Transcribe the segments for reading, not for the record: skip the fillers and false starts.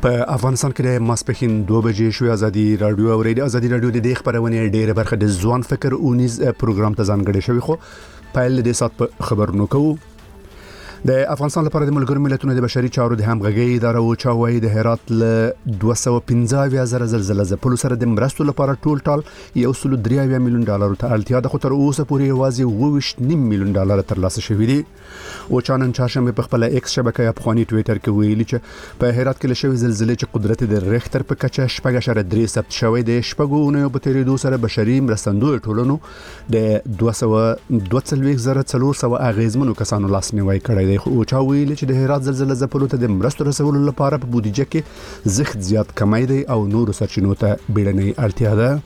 په افغانستان کې د ماسپښین 2 بجې شوې ازادي رادیو او ریډیو ازادي رادیو د دې خبرونه ډېره برخه د ځوان فکر اونیز پروګرام ته ځانګړې شوی خو پایل د سات په خبرونو کوو د افغانستان لپاره د ملګرو ملتونو د بشري چارو د همغږي اداره او چاوي د هرات ل 215,000 زلزلې ځپلو سره د مرستو لپاره ټول ټال $1.3 میلیون ته اړتیا ده خو تر اوسه پورې یوازې $2.5 میلیون ترلاسه شوي دي او چانن چاشمه په خپل ایکس شبکې افغاني ټوئیټر کې ویلي چې په هرات کې لشي زلزلې چې قدرت د ریختر په کچه 7.3 ثبت شوی د شپږونو په تیریدو سره بشري مرستندوی ټولنو د 222,400 اغیزمنو کسانو لاسنیوي کړی دی او چا ویلي چې د هرات زلزلې ځپلو ته د مرستو رسولو لپاره په بودیجه کې زښت زیات کمی دی او نور سرچینو ته بیړنۍ اړتیا ده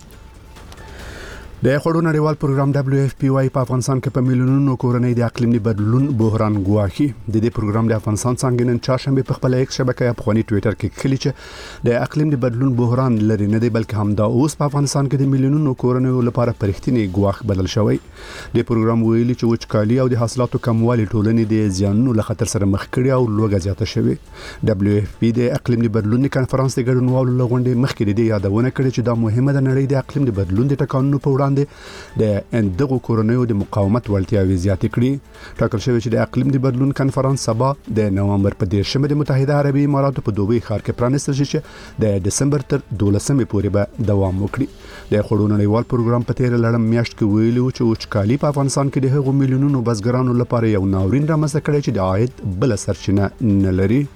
د خړو نړیوال پروګرام WFP په افغانستان کې په میلیونونو کورنۍ د اقلیمي بدلون بحران ګواښي د دې پروګرام د افغانستان څنګه نن چاشمه په خپل ایکس شبکې افغاني ټوئیټر کې کلی چې د اقلیمي بدلون بحران لري نه دی بلکې هم دا اوس په افغانستان کې د میلیونونو کورنۍ لپاره پرختنی ګواښ بدل شوی د پروګرام ویلي چې وچکالي او د حاصلاتو کموالی ټولنې د زیانونو له خطر سره مخ کړي او لوګه زیاته شوی WFP د اقلیمي بدلون کانفرنس د ګډونوالو لغونډې مخکې د یادونه کړې چې دا مهمه ده نړۍ د اقلیمي بدلون د ټکانونو په وړاندې د اندغو کورنیو د مقاومت وړتیاوي زیاتې کړي ټاکل شوی چې د اقلیم د بدلون کانفرنس سبا د نوامبر په 10 د متحده عربی اماراتو په دوبۍ ښار کې پرانیستل شي چې د دسمبر تر 12 پورې به دوام وکړي د خړو نړیوال پروګرام په تیر لړم میاشت کې ویلو چې وچکالي په افغانستان کې د هغو میلیونونو بزګرانو لپاره یو ناورین رامنځته کړی چې د عاید بل سرچینه نه لري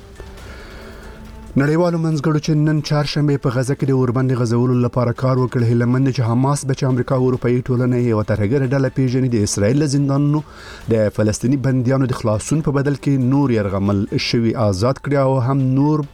نړیوالو منځګړو چې نن چهارشنبه په غزه کې د اوربند غزولو لپاره کار وکړ هلمند چې حماس به چې امریکا او اروپאי ټولنه یو ترګر ډله پیژني د اسرایل زندانونو د فلسطینی بنديانو د خلاصون په بدل کې نور يرغمل شوی آزاد کړي او هم نور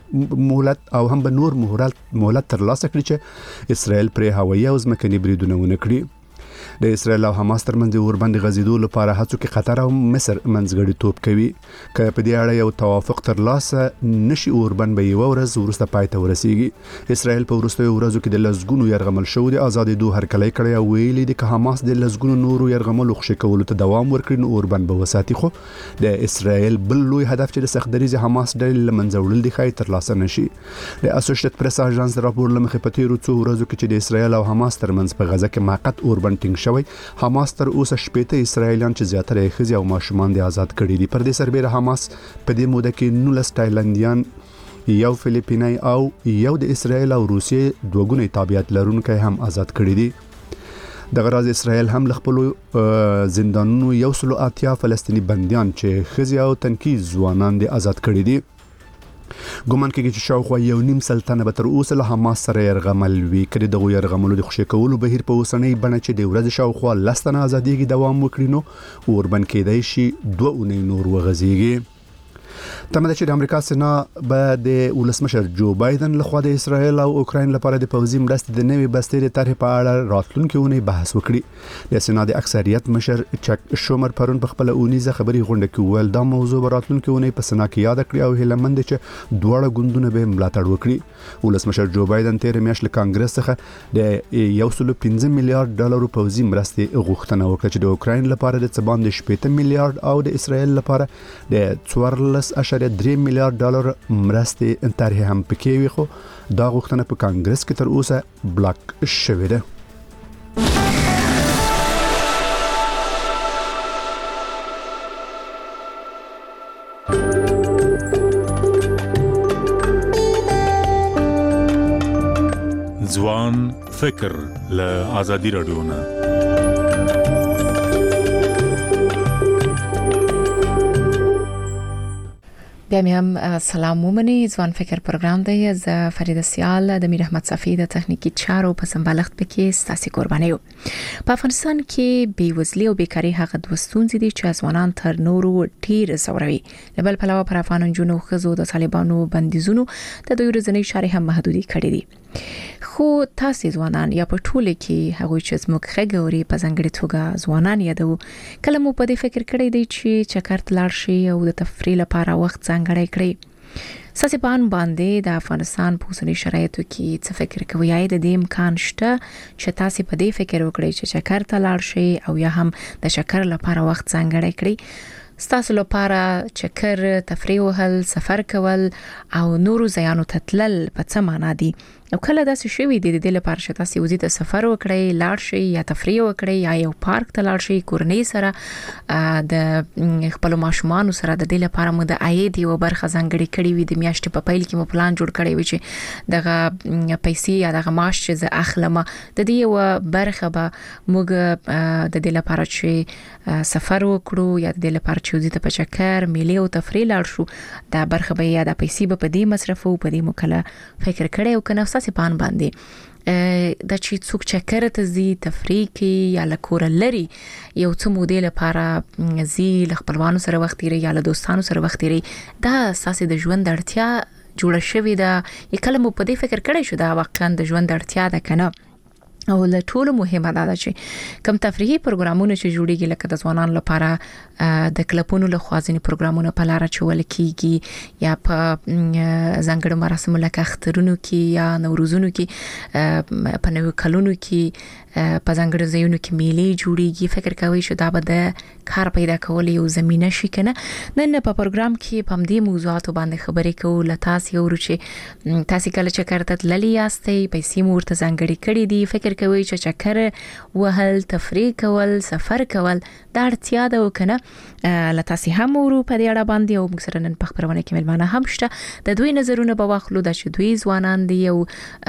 مهلت ترلاسه کړي چې اسرایل پر هوایي او ځمکني بریدونه ونه کړي د اسرایل او حماس ترمنځ اوربند غزیدو لپاره هڅو کې قطر او مصر منځګړی توپ کوي که په دې اړه یو توافق ترلاسه نشي اوربند به یو ورځ ورسته پای ته ورسیږي اسرایل په ورستیو ورځو کې د لزګونو يرغمل شو د ازادي دوه هرکلی کړی او ویلي د حماس د لزګونو نورو يرغمل خوشی کولو ته دوام ورکړي نو اوربند به وساتي خو د اسرایل بل لوی هدف چې د سختدریز حماس د لمنځوړل د خای ترلاسه نشي د اسوسییټډ پریس اژانس راپور لمخې په تیرو څو ورځو کې چې د اسرایل او حماس ترمنځ په غزه کې موقت اوربند ټینګ شوی حماس تر اوسه شپېته اسرایلیان چې زیاتره یې ښځې او ماشومان دي آزاد کړي دي پر دې سربېره حماس په دې موده کې 19 تایلندیان یو فلیپینای او یو د اسرایل او روسیې دوګونی تابعیت لرونکي هم آزاد کړي دي د غراز اسرایل هم خپل زندانونو 180 فلسطینی بنديان چې ښځې او تنکي ځوانان دي آزاد کړي دي ګومان کېږي چې شاوخوا 1.5 سلطنه به تر اوسه له حماس سره يرغمل وي کړي دغه يرغملو د خوشی کولو بهیر په اوسنۍ بڼه چې د ورځ شاوخوا لستنه ازاديږي دوام وکړي نو اوربند کېدای شي 2 اونۍ نور وغځيږي تمه ده چې د امریکا سنا به د ولسمشر جو بایدن لخوا د اسرایل او اوکراین لپاره د پوځي مرستې د نوې بستې د طرح په اړه راتلونکي اونۍ بحث وکړي د سنا د اکثریت مشر چک شومر پرون په خپل اونیزه خبري غونډه کې ویل دا موضوع راتلونکي اونۍ په سنا کې یاد کړی او هلمند چې دوړه ګوندونه به ملاتړ وکړي ولسمشر جو بایدن تیر میاشت له کانګرس څخه د $1.5 میلیارډ پوځي مرستې غوښتنه وکړه چې د اوکراین لپاره د څبان د 8 میلیارډ او د اسرایل لپاره د 14.3 میلیارډ مرستې طرح هم پکې وي خو دا غوښتنه په کانګرس کې تر اوسه بلاک شوې ده ځوان فکر له ازادي رادیو نه بیا هم سلام ومني ځوان فکر پروګرام دی ز فرید سیال د میر احمد صفی د تخنیکی چارو په سمبالښت پکې ستاسو قرباني یو په افغانستان کې بیوزلي او بیکاری هغه د وستونځ دي چې ځوانان تر نورو ډیر زوروي بل په علاوه پر افغان جنونو خزو د طالبانو بندیزونو د دوی ورځنی چارې هم محدودي کړې دي خو تاسو ځوانان یا په ټوله کې هغه چې زموږ خګوري په ځنګړي توګه ځوانان یادو کله مو په دې فکر کړی دی چې چکرت لاړ شي او د تفریح لپاره وخت ځانګړی کړی ساسبان باندې د افغانستان په اوسنی شرایطو کې څه فکر کوي یا د دې امکان شته چې تاسو په دې فکر وکړئ چې چکرت لاړ شي او یا هم د شکر لپاره وخت ځانګړی کړئ ستاسو لپاره چکر، تفریح وهل، سفر کول او نورو ځایانو ته تلل په څه معنا دي؟ او کله داسې شوي دي د دې لپاره چې تاسو وزید سفر وکړئ، لاړ شئ یا تفریح وکړئ یا یو پارک ته لاړ شئ، کورنۍ سره د خپل ماشومان سره د دې لپاره مو د عاید یو برخه ځانګړي کړی وي، د میاشتې په پیل کې مو پلان جوړ کړی وي چې دغه پیسې یا دغه معاش چې زه اخلم د دې یو برخه به موږ د دې لپاره چې سفر وکړو یا د دې لپاره چې وزید په چکر، میلې او تفریح لاړ شو، دا برخه به یا د پیسې په دې مصرفو په دې مکله فکر کړی او کنه اساسي پان باندې د چې څوک چکر ته زی تفریح کی یا لکور لري یو څه مودې لپاره زی خپلوانو سره وخت لري یا له دوستانو سره وخت لري، دا اساسي د ژوند اړتیا جوړه شوې ده. یکله مو په دې فکر کړی شو دا واقعا د ژوند اړتیا ده کنه؟ او له ټولو مهمه ده چې کوم تفریحي پروګرامونه چې جوړیږي لکه د ځوانانو لپاره د کلبونو له خوا ځینې پروګرامونه په لار چول کیږي یا په ځانګړو مراسمو لکه اخترونو کې یا نوروزونو کې په نوو کلونو کې په ځانګړو ځایونو کې میلې جوړیږي. فکر کوي چې دا به د کار پیدا کول یو زمينه شي کنه؟ نن په پروګرام کې په دې موضوعاتو باندې خبرې کوو. لتاس یو چې تاسو کله چې کارته تللی یاستئ، پیسې مو ورته ځانګړي کړې دي، فکر کوي چې چکر وهل، تفریح کول، سفر کول دا اړتیا ده وکنه؟ لتاسي هم ورو په دې اړه باندې او موږ سره نن په خبرونه کې ملمانه هم شته، د دوی نظرونه به واخلو د چې دوی ځوانان دي او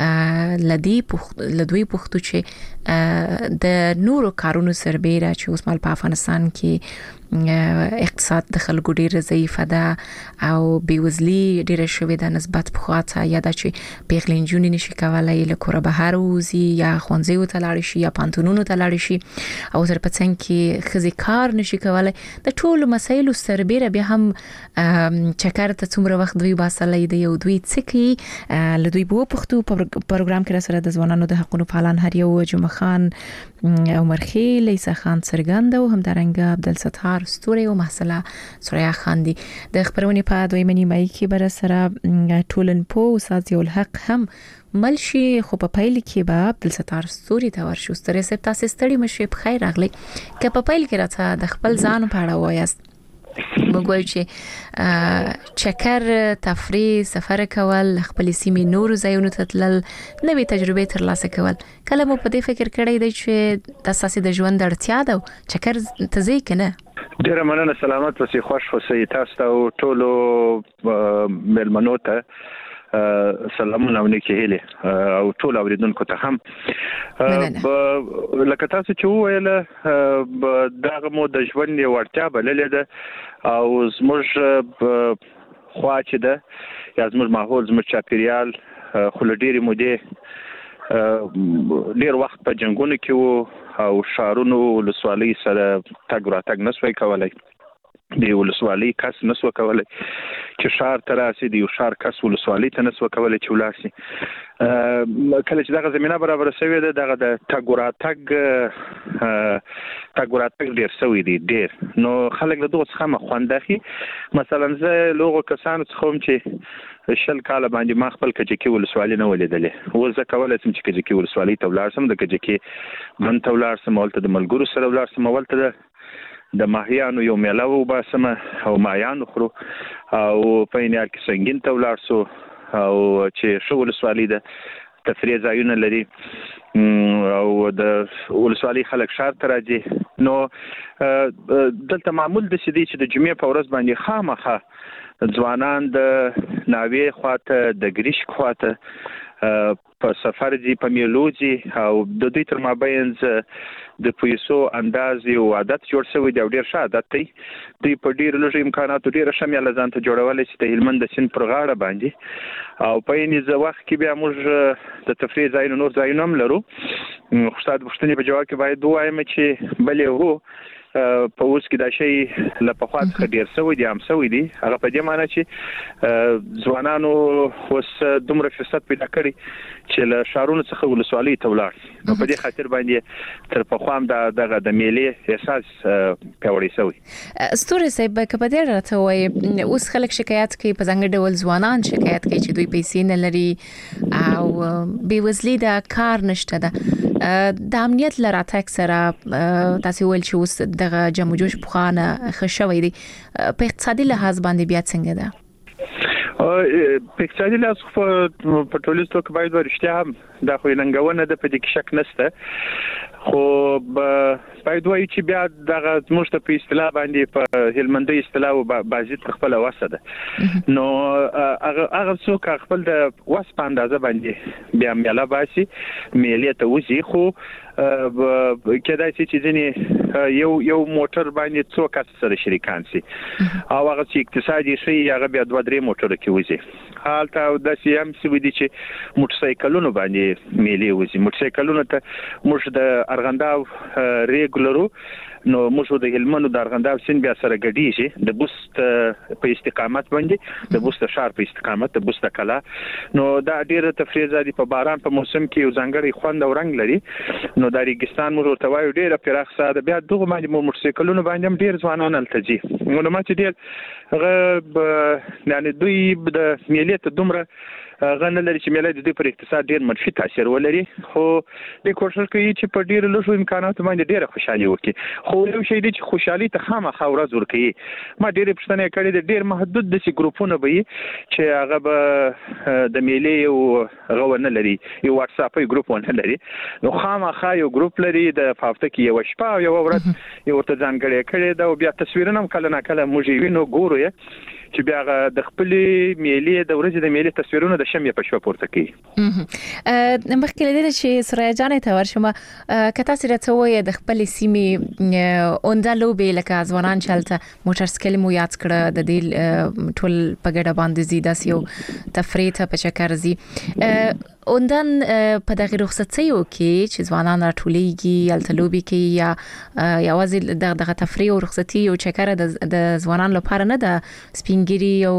لدوی پختو چې د نورو کارونو سربېره چې اوس مال په افغانستان کې اقتصاد د خلکو ډیر ضعیف ده او بیوزلی ډیر شوې ده نسبت په خاطر یا د چې پیغلینجونی نشي کولای له کور بهر وزي یا خونځي ته لاړ شي یا پانتونونو ته لاړ شي او تر پڅنګ کې خزي کار نشي کولای. د ټولو مسایلو سربېره به هم چکر ته څومره وخت دوی باسلې دی او دوی څکی له دوی په پښتو پروګرام کې سره د ځوانانو د حقوقو فعالان هر یو جمعه خان عمر خیل، لیسا خان سرګند او همدارنګه عبدالستار ستوري او محسله سوریا خان دي. د خبرونې په دویمه نیمه کې بر سره ټولن پو استاد یو الحق هم ملشي، خو په پیل کې به عبدالستار ستوري ته ورشو. ستوري سپ تاسو ستړي مشه په خیر راغلی. که په پیل کې راته د خپل ځان په اړه وایاست، مګوي چې چکر، تفریح، سفر کول، خپل سیمې نور ځایونو ته تلل، نوې تجربه ترلاسه کول، کله مو په دې فکر کړی دی چې د اساسي د ژوند اړتیا ده چکر ته ځي کنه؟ ډیره مننه، سلامت اوسئ، خوش اوسئ. تاسو ته ټولو ملمنو ته سلامونه ونکي هله او ټول اوریدونکو ته هم لکه تاسو چې وویل دغه مو د ژوند یو اړتیا بللې ده او زموږ خوا چې ده یا زموږ ماحول، زموږ چاپیریال خو ډېرې مودې ډېر وخت په جنګونو کې وو او شارونو ولسوالۍ سره تګ راتګ نسوي کولای، دی ولسوالۍ کس نسو کولای چې شار ته راسي، دی شار کس ولسوالۍ ته نسو کولای چې ولاسي. کله چې دغه زمينه برابر شوې ده دغه د تګ راتګ ډیر سوي دي ډیر، نو خلک له دغه څخه مخوند اخی. مثلا زه لوغو کسانو څخه چې شل کاله باندې ما خپل کجکی ولسوالۍ نه ولیدلې، و زه کولای سم چې کجکی ولسوالۍ ته ولاړ سم، د کجکی من ته ولاړ سم، ولته د ملګرو سره ولاړ سم، ولته د ماهیانو یو میله و باسمه او ماهیانو خورو او په یار کې سنگین ته ولاړ سو او چې شو ولسوالۍ د تفریح ځایونه لري او د ولسوالۍ خلک شار ته راځي. نو دلته معمول د سدي چې د جمعې په ورځ باندې خامخه ځوانان د ناوې خواته، د ګریش خواته په سفر دي، په میلوزي او د دوی تر مابینځ د پیسو انداز یو عادت جوړ شوی دی او ډیر ښه عادت دی. دوی په ډیر لږ امکاناتو ډیر شمیاله ځان ته جوړولای چې د هلمند د سیند پر غاړه باندې او په یې وخت کې بیا موږ د تفریح ځایونو نور ځایونه هم لرو. استاد پوښتنې په جواب کې باید ووایم چې بلې هو په اوس کې دا شی له پخوا څخه ډیر سوی دی، هم سوی دی. هغه په دې معنی چې ځوانانو اوس دومره فرصت پیدا کړي چې له شارونو څخه ولسوالۍ ته ولاړ شي. نو په دې خاطر باندې تر پخوا هم دغه د میلې احساس پیاوړی شوی. ستوري صاحب کبه دې راته وایي اوس خلک شکایت کوي، په څنګه ډول ځوانان شکایت کوي چې دوی پیسې نه لري او بیوزلي ده، کار نشته ده. د امنیت لراتک سره تاسو ول چې اوس د جمع جوش بخانه خښوي دي په اقتصادي لحاظ باندې بیا څنګه ده په اقتصادي لحاظ په ټولیزه توګه باید ورشته هم د خو لنګونه د پدې کې شک نشته خو باید وایي چې بیا دغه زموږ ته په اصطلاح باندې په هلمندي اصطلاح بازي خپل واسه ده نو هغه څوک خپل د واس په اندازه باندې بیا مېلا باسي مېلې ته وځي خو کېدای شي چې ځنې یو موټر باندې څو کس سره شریکان شي او هغه چې اقتصادي شي هغه بیا 2-3 موټر کې وځي حالته د سیام سی ودی چې موټر سایکلونو باندې مېلې وځي موټر سایکلونو ته موږ د ارغنداو ریګولرو نو موږ د هلمند د ارغنداو سین بیا سره ګډیږي د بوست په استقامت باندې د بوست شهر په استقامت د بوست کلا نو دا ډیره تفریح زادي په باران په موسم کې یو ځانګړی خوند او رنگ لري نو د ریګستان موږ ته وایو ډیره پراخ ساده بیا دغه باندې موټر سایکلونو باندې ډیر ځوانان التجي نو ما چې ډیر یعنی دوی د ملي ته دومره غنه لري چې ملي د دې پر اقتصاد ډیر منفي تاثیر ولري خو د کوشش کوي چې په ډیر لږو امکاناتو باندې ډیره خوشحالي وکړي خو یو شی دی چې خوشحالي ته خامخا ورځ ورکړي ما ډیر پښتنه کړي د ډیر محدود د ګروپونو به چې هغه به د ملي یو غوونه لري یو واتس اپ ګروپ ونه لري نو خامخا یو ګروپ لري د فافته کې یو شپه یو ورځ یو ته ځانګړی کړي دا بیا تصویرونه کله نه کله موږ وینو ګورو چې بیا د خپل میلي د ورځې د میلي تصویرونه د شمې په شپه پورته کوي مخکې لري چې سره جانې ته ورشم کته سره ته وې د خپل سیمې اوندالو به لکه ځوانان چلته موټر سکل مو یاد کړه د دې ټول پګړه باندې زیاده سیو تفریح په چکر زی اوندن په دغه رخصتیو کې چې ځوانان راټولېږي التلوبي کې یا یوازې دغه تفریح او رخصتي او چکر د ځوانان لپاره نه ده سپینګری او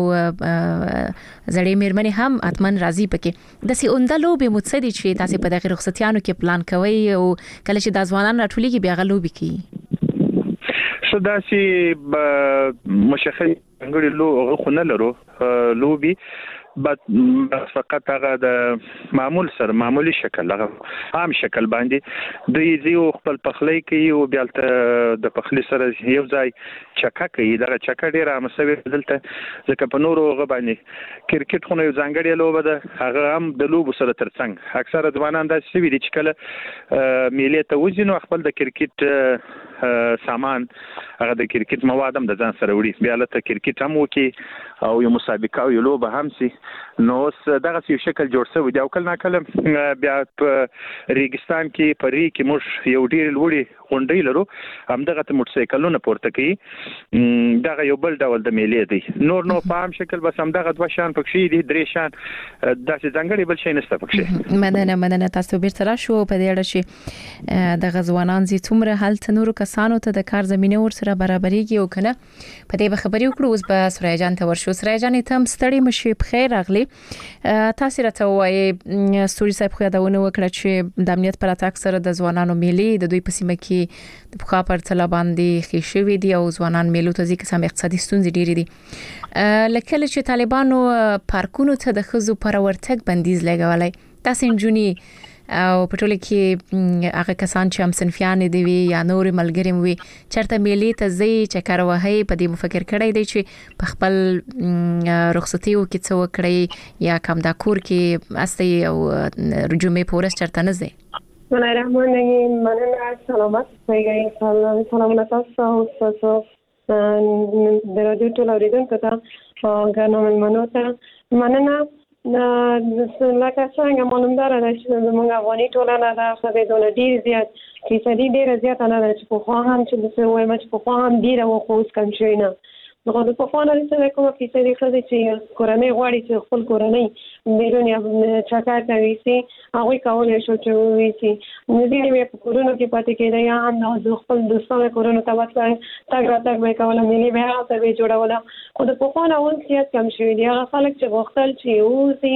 زړې مېرمنې هم اتمن راضي پکې د سي اوندلو به متصدي چې تاسو په دغه رخصتیانو کې پلان کوي او کله چې د ځوانان راټولېږي بیا غلوبي کوي شو داسي مشخص غړي خو نه لرو لوبي بس فقط هغه د معمولی شکل هغه عام شکل باندې د یو خپل پخلی کوي او بیا د پخلی سره یو ځای چکه کوي دا چکه ډیره مسوي دلته ځکه په نورو غو باندې کرکټ خو یو ځانګړی لوبه ده هغه هم د لوبو سره ترڅنګ اکثره ځوانان دا سوي دي چې کله میلې ته وځي خپل د کرکټ سامان هغه د کرکټ مواد هم د ځان سره وړي بیا له کرکټ هم وکي او یو مسابقه او یو لوبه هم سي نو دغه یو شکل جوړ شوی دی او کله ناکله بیا په ریګستان کې پرې کې موږ یو ډیر لوړی غونډې لرو هم دغه موټر سایکلونه پورته کوي دغه یو بل ډول د میلې دی نور نو په عام شکل بس هم دغه 2 شان پکې دي 3 شان داسې ځانګړي بل شي نشته پکې مننه تاسو بیرته راشو په دې اړه چې د غزوانان زی څومره حالت نورو کسانو ته د کار زمينه ور سره برابرېږي او کنه په دې خبرې وکړو اوس به سورای جان ته ورشو سورای جان ته هم ستړي مشي بخیر اغلی تاسو راته وایي سوري صاحب خو یادونه وکړه چې د امنیت پر اتاک سره د ځوانانو میلې د دوی په سیمه کې د بخا پر تل باندې خېشوي دي او ځوانان میلو ته ځکه سم اقتصادي ستونزې ډېرې دي لکه چې طالبانو پارکونو ته د خزو پر ورتګ بندیز لګولای تاسو انجونی او په ټوله کې هغه کسان چې هم صنفيان دي وي یا نور ملګری وي چرته میلې ته زی چکر وهي په دې مفکر کړی دی چې په خپل رخصتیو کې څو کړی یا کم دا کور کې استي او رجومې پورس چرته نه زی من رحمان نگیم مننه سلامت پیگه سلامونه تاسو تاسو در رادیو ټول اوریدونکو ته ګرانو مېلمنو ته مننه لکه څنګه معلوم ده چې موږ افغاني ټولنه د خبرونه ډیر زیات فیصدي ډیر زیات نه ده چې په خو هم چې د څه وایم چې په خو هم ډیر او خو اوس کم شوی نه نو په خو نه څه کومه فیصدي خدای چې کورنۍ غواړي چې خپل کورنۍ بیرونی چکر کوي سي هغه کولای شو چې وي سي نو دې په کورونو کې پاتې کېدای یا هم نو خپل دوستانو کورونو ته وځي تاګ راتګ به کوله ملي به هغه ته جوړوله خو د په خو نه اون سیاست کم شوی دی هغه خلک چې غوښتل چې اوسي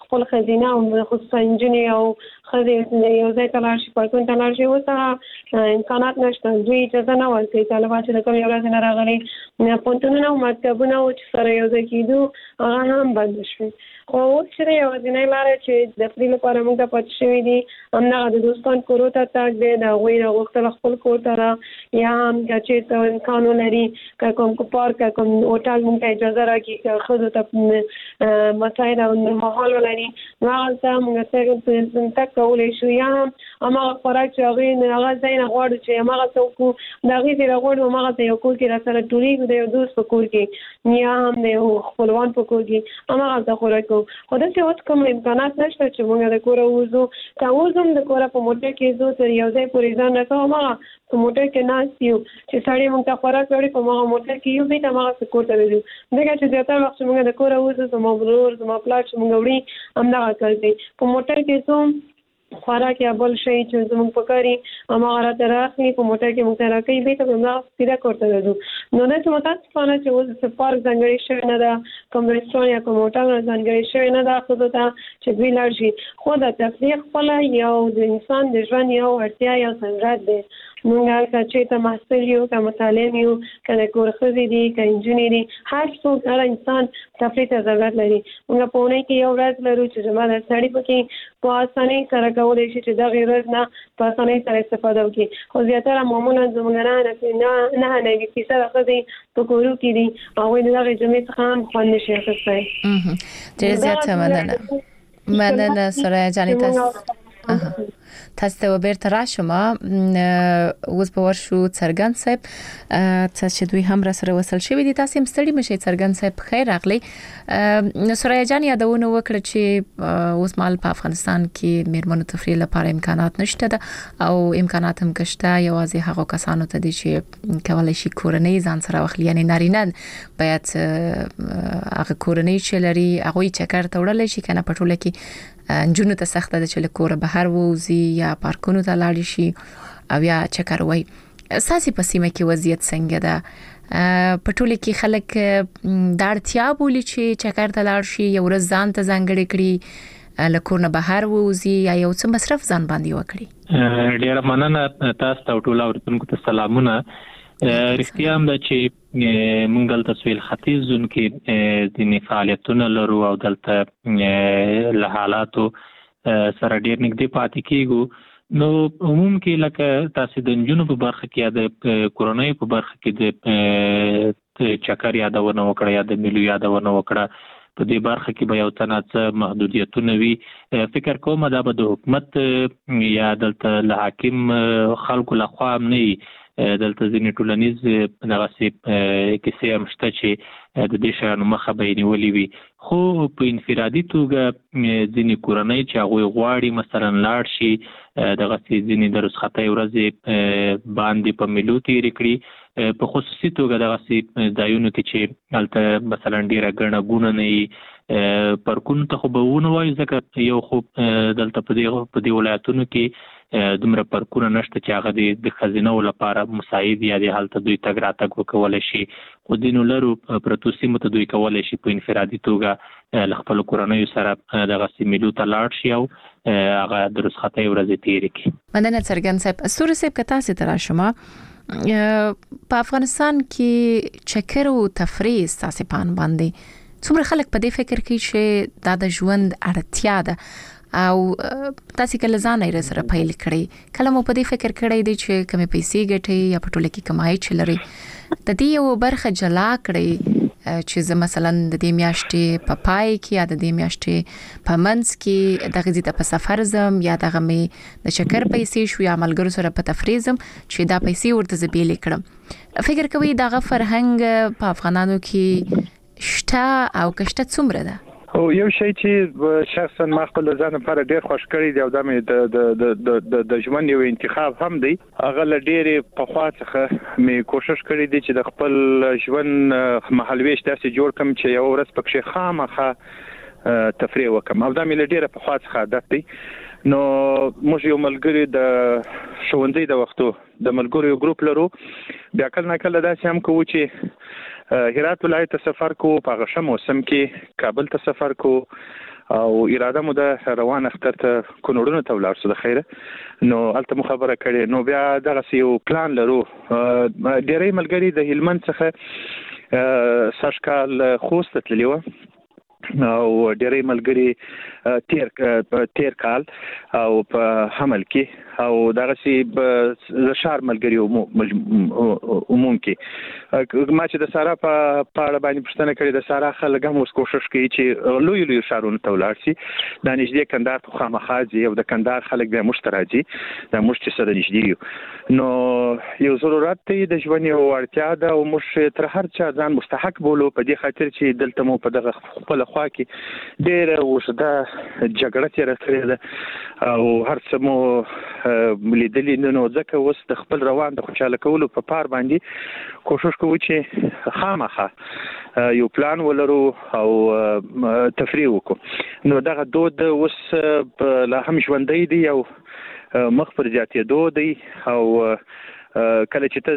خپل خزینه او خصوصا انجینیر او خزینه یو ځای ته لاړ شي پارکون ته لاړ شي اوس امکانات نشته دوی اجازه نه ورکوي طالبان چې د کوم یو ورځ نه راغلي پوهنتونونه او مکتبونه چې سره یو ځای کېدو هغه هم بند شوي خو اوس چې یوازینۍ لاره چې د تفریح لپاره موږ ته پاتې شوي دي همدغه د دوستان کورو ته تګ دی د هغوی نه غوښتل خپل کور ته را یا هم که چېرته امکان ولري که کوم پارک که کوم هوټل موږ ته اجازه راکړي که ښځو ته مساعد او مهال ولري نو هغلته موږ تګ کولی شو یا هم هماغه خوراک چې هغه ځای نه غواړو چې هماغسې وکړو د هغې ځای راغواړو هماغسې یو کور کې راسره ټولېږو د یو دوست په کور کې یا هم د یو خپلوان په کور کې هماغلته خوراک کوو خو داسې اوس کوم امکانات نشته چې موږ د کوره ووځو که اوس هم د کوره په موټر کې ځو تر یو ځای پورې ځان رسوو هماغه په موټر کې ناست یو چې سړی موږ ته خوراک راوړي په هماغه موټر کې یو بېرته هماغسې کور ته ځو ځکه چې زیاتره وخت چې موږ د کوره ووځو زما ورور زما پلار چې موږ وړي همدغه کار دی په موټر کې ځو خوراک یا بل شی چې زموږ په کاري هماغه راته راخلي په موټر کې موږ ته راکوي بېرته به همدغه سیده کور ته ځو نو داسې متاسفانه چې اوس پارک ځانګړی شوی نه ده کوم رسټورانټ یا کوم هوټل ځانګړی شوی نه ده ښځو ته چې دوی لاړ شي خو د تفریح خپله یو د انسان د ژوند یو اړتیا یو ضرورت دی موږ که چېرته محصل یو که متعلم یو که د کور ښځې دي که انجونې دي هر څوک هر انسان تفریح ته ضرورت لري موږ په اونۍ کې یو ورځ لرو چې زما د سړي پکې په اسانۍ سره کولی شي چې دغې ورځ نه په اسانۍ سره استفاده وکړي خو زیاتره معمولا زموږ 99% ښځې په کورو کې دي هغوی د دغې جمعې څخه هم خوند نه شي اخیستی ډېر زیاته مننه سرایه جانې تاسو ته بیرته راشم اوس به ورشو څرګند صاحب چې دوی هم را سره وصل شوی دي تاسو هم ستړي مشئ څرګند صاحب خیر راغلی سرایه جان یادونه وکړه چې اوس مال په افغانستان کې میرمنو تفریح لپاره امکانات نشته ده او امکانات هم کشته یوازې هغه کسانو ته دي چې کولای شي کورنۍ ځان سره واخلي یعنی نارینه باید هغه کورنۍ چې لري هغه چکر ته وړل شي کنه پټوله کې انجونو ته سخته ده چې له کوره بهر ووزي یا پارکونو ته لاړ شي او یا چکر وای اساسي په سیمه کې وضعیت څنګه ده پټوله کې خلک د اړتیا بولی چې چکر ته لاړ شي یو ورځ ځان ته ځانګړي کړي له کور نه بهر ووزي یا یو څه مصرف ځان باندې وکړي ډیره مننه تاسو ته ټول اورېدونکو ته سلامونه رښتیا هم ده چې مونږ دلته سویل ختیځ زون کې ځینې فعالیتونه لرو او دلته له حالاتو سره ډیر نږدې پاتې کیږو نو عموم کې لکه تاسو د نجونو په برخه کې یا د کورنۍ په برخه کې د چکر یادونه وکړه یا د ملو یادونه وکړه په دې برخه کې به یو تناڅه محدودیتونه وي فکر کوم دا به د حکومت یا دلته له حاکم خلکو لخوا هم نه دلته ځینې ټولنیز دغسې کیسې هم شته چې د دې شیانو مخه به یې نیولې وي خو په انفرادي توګه ځینې کورنۍ چې هغوی غواړي مثلا لاړ شي دغسې ځینې د رخصتۍ ورځې باندې په مېلو تېرې کړي په خصوصي توګه دغسې ځایونو کې چې هلته مثلا ډېره ګڼه ګوڼه نه وي پارکونو ته خو به ونه وایو ځکه یو خو دلته په دې ولایتونو کې دومره پارکونه نشته چې هغه د ښځینهو لپاره مساعد یا د هلته دوی تګ راتګ وکولی شي خو ځینو لرو پرتو سیمو ته دوی کولی شي په انفرادي توګه له خپلو کورنیو سره دغسې مېلو ته لاړ شي او هغه د رخصتۍ ورځې تېرې کړي مننه څرګند صاحب سوري صاحب که تاسې ته راشم په افغانستان کې چکر او تفریح ستاسې پان باندې څومره خلک په دې فکر کوي چې دا د ژوند اړتیا ده او تاسو کله ځان یې سره پیل کړی کله مو په دې فکر کړی دی چې کمې پیسې ګټي یا په ټوله کې کمای چلري د دې یو برخه جلا کړی چې زه مثلا د دې میاشتې په پای کې یا د دې میاشتې په منځ کې د غزي ته په سفر زم یا د غمې د چکر پیسې شو یا ملګرو سره په تفریح زم چې دا پیسې ورته زبېل کړم فکر کوي دا فرهنګ په افغانانو کې شته او کشته څومره ده او یو شی چې شخصا ما خپل ځان لپاره ډیر خوښ کړی دی او دا مې د ژوند یو انتخاب هم دی هغه له ډېرې پخوا څخه مې کوشش کړی دی چې د خپل ژوند مهالویش داسې جوړ کړم چې یو ورځ پکې خامخا تفریح وکړم او دا مې له ډېره پخوا څخه عادت دی نو موږ یو ملګری د ښوونځي د وختو د ملګرو یو ګروپ لرو بیا کله نه کله داسې هم کوو چې هرات ولایت ته سفر کوو په هغه ښه موسم کې کابل ته سفر کوو او اراده مو د روان اختر ته کونړونو ته ولاړ سو د خیره نو الته مو خبره کړي نو بیا دغه یو پلان لرو ډېرې ملګری د هلمند څخه سرشکال خوست تللی و او ډېرې ملګری تیر کال او په حمل کې او دغه سي د شهر ملګری عموم کې ما چې د سارا په اړه باندې پوښتنه کړې د سارا خلک هم اوس کوشش کوي چې لوی شهرونو ته ولاړ شي د نږدې کندهار ته خامخا ځي او د کندهار خلک د مشتراجي د مشت سره نږدې یو نو یو ضرورت دی د ژوند یو اړتیا ده او مش تر هر چا ځان مستحق بولو په دې خاطر چې دلته مو په دغه خپل خوا کې ډېر وسده جګړه تیر کړې ده او هر څه مو لیدلې نو ځکه اوس د خپل روان د خوشاله کولو په پار باندې کوشش کوو چې خامخا یو پلان ولرو او تفریح وکړو نو دغه دود اوس لا هم ژوندۍ دی او مخ پر زیاتېدو دی او کله چې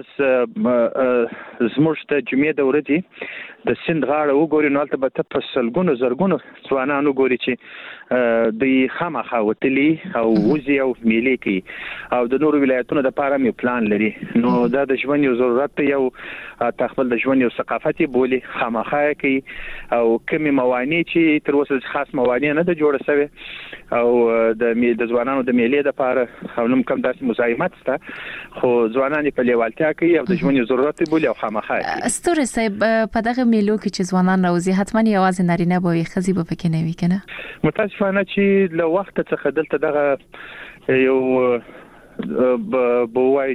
تاسو زموږ د جمعې د ورځې د سند غاړه وګورئ نو هلته به ته په سلګونو زرګونو ځوانان وګورئ چې دوی خامخا وتلي او وځي او میلې کوي او د نورو ولایتونو دپاره هم یو پلان لري نو دا د ژوند یو ضرورت دی یو خپل د ژوند یو ثقافت یې بولي خامخا کوي او کومې موانع چې تر اوسه خاص موانع نه ده جوړه سوې او د ځوانانو د میلې دپاره او نوم کم داسې مزاحمت شته خو ځوانان په لیوالتیا کوي او د ژوند یو ضرورت یې بولي او خامخا کوي ستوري صاحب په دغه میلو کې چې ځوانان راوځي حتما یوازې نارینه به وي ښځې به پکې نه وي که نه متاسفانه چې له وخته څخه دلته دغه یو بوای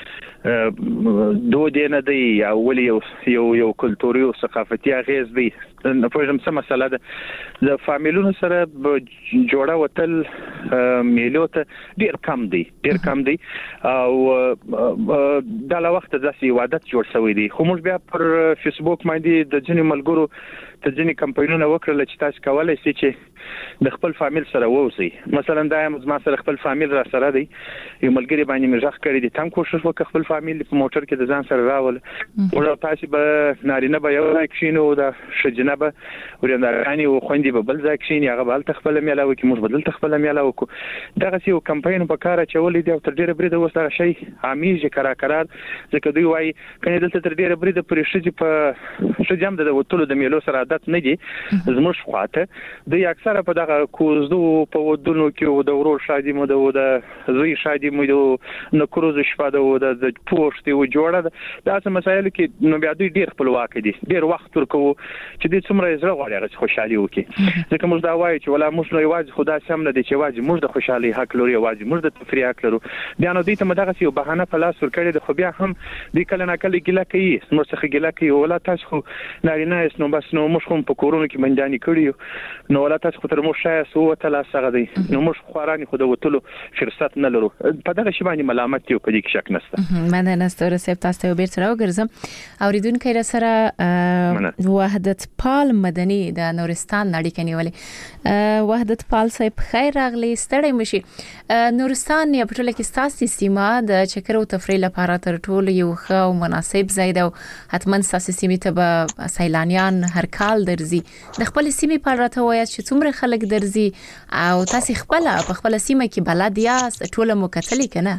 چې دود نه دی او ولې یو کلتوري او ثقافتي اغیز دی نه پوهیږم څه مسله ده د فامیلونو سره جوړه وتل میلو ته ډیر کم دی او د لا وخت داسې عادت جوړ شوی دی خو موږ بیا پر فیسبوک باندې د ځینې ملګرو ته ځینې کمپاینونه وکړل چې تاسو کولای شئ چې د خپل فامیل سره ووسئ مثلا دا ما سره خپل فامیل را سره دی یو ملګری باندې مې ځخ کړی دي تم کوشش وکړ خپل فامیل په موټر کې د ځان سره راول او تاسو به نارینه به یو راکښینو د شجنه به ورندارانی او خوندې به بل ځای کښینی هغه بل تخپل میلاو کې موږ بدل تخپل میلاو کو دغه یو کمپاین په کار چولې دی او تر ډیره بریده وسره شي امیږي قرار ځکه دوی وایي کنه دلته تر ډیره بریده پرې شي په شجم د وټولو د میلو سره عادت نه دي زموږ خواته دوی اکثره په دغه کوزدو په ودونو کې د ورور شادي مو د زوی شادي مو د کروز شپه د پوښتې و جوړه دا څه مسایل کې نو بیا دوی ډیر خپلواک دي ډیر وخت ورکو چې دې څومره زړه غواړي چې خوشحالي وکړي ځکه موږ دا وایو چې ولا موږ نو یوازې خدا سم نه دي چې یوازې موږ د خوشحالي حق لرو یوازې موږ د تفریح حق لرو بیا نو دوی ته مدغه یو بهانه په لاس ورکړي د خو بیا هم دوی کله نه کله ګیله کوي موږ څخه ګیله کوي ولا تاسو خو نارینه نو بس نو موږ هم په کورونو کې منځاني کړیو نو ولا تاسو خو تر موږ شایسته و تل سره دی نو موږ خوارانی خو د وټلو فرصت نه لرو په دغه شی باندې ملامت یو په دې کې شک نشته مننه ستوره صاحب تاسو ته بیرته راوګرځم اوریدونکو را سره وحدت پال مدني د نورستان اړیکه نیولې وحدت پال صاحب خیر راغلی ستړی مشي نورستان یا په ټوله کې ستاسو سیمه د چکر او تفریح لپاره تر ټولو یو ښه او مناسب ځای ده حتما ستاسو سیمه ته به سیلانیان هر کال درځي د خپل سیمه په اړه ته وایي چې څومره خلک درځي او تاسو خپل په خپل سیمه کې بلد یاست ټوله مکتلې کنه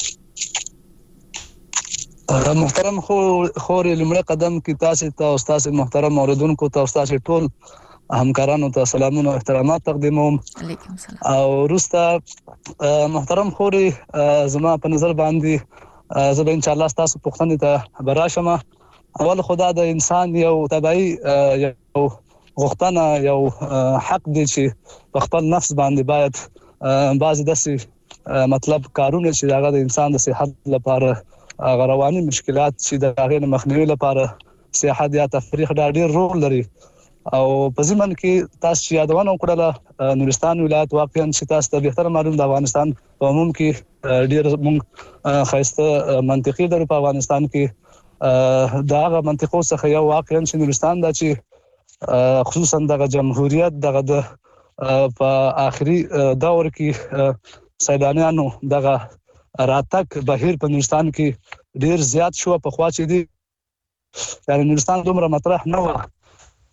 محترم خور لمړه قدم کې تاسو ته او تاسو محترم اوریدونکو ته او تاسو ټول همکارانو ته سلامونه او احترامات تقدیموم علیکم سلام او روستا محترم خور زما په نظر باندې زه به ان شاء الله تاسو پوښتنه ته براشم اول خدا د انسان یو طبيعي یو غوښتنه یو حق دی چې په خپل نفس باندې باید بعض داسې مطلب کارونه چې هغه د انسان د صحت لپاره غرواني مشکلات چې د هغه مخنیوي لپاره صحت یا تفریح ډېر رول لري او په ځمن کې تاسو یادونه وکړه نورستان ولایت واقعا چې تاسو ته به معلوم د افغانستان په عموم کې ډېر موږ خاصه منطقي درو په افغانستان کې دا هغه منطقو څخه یو واقعا چې نورستان د چې خصوصا د جمهوریت دغه په آخري دور کې سیلانیانو دغه راتګ بهیر په نورستان کې ډیر زیات شو په خوا چې دی یعنی نورستان دومره مطرح نه و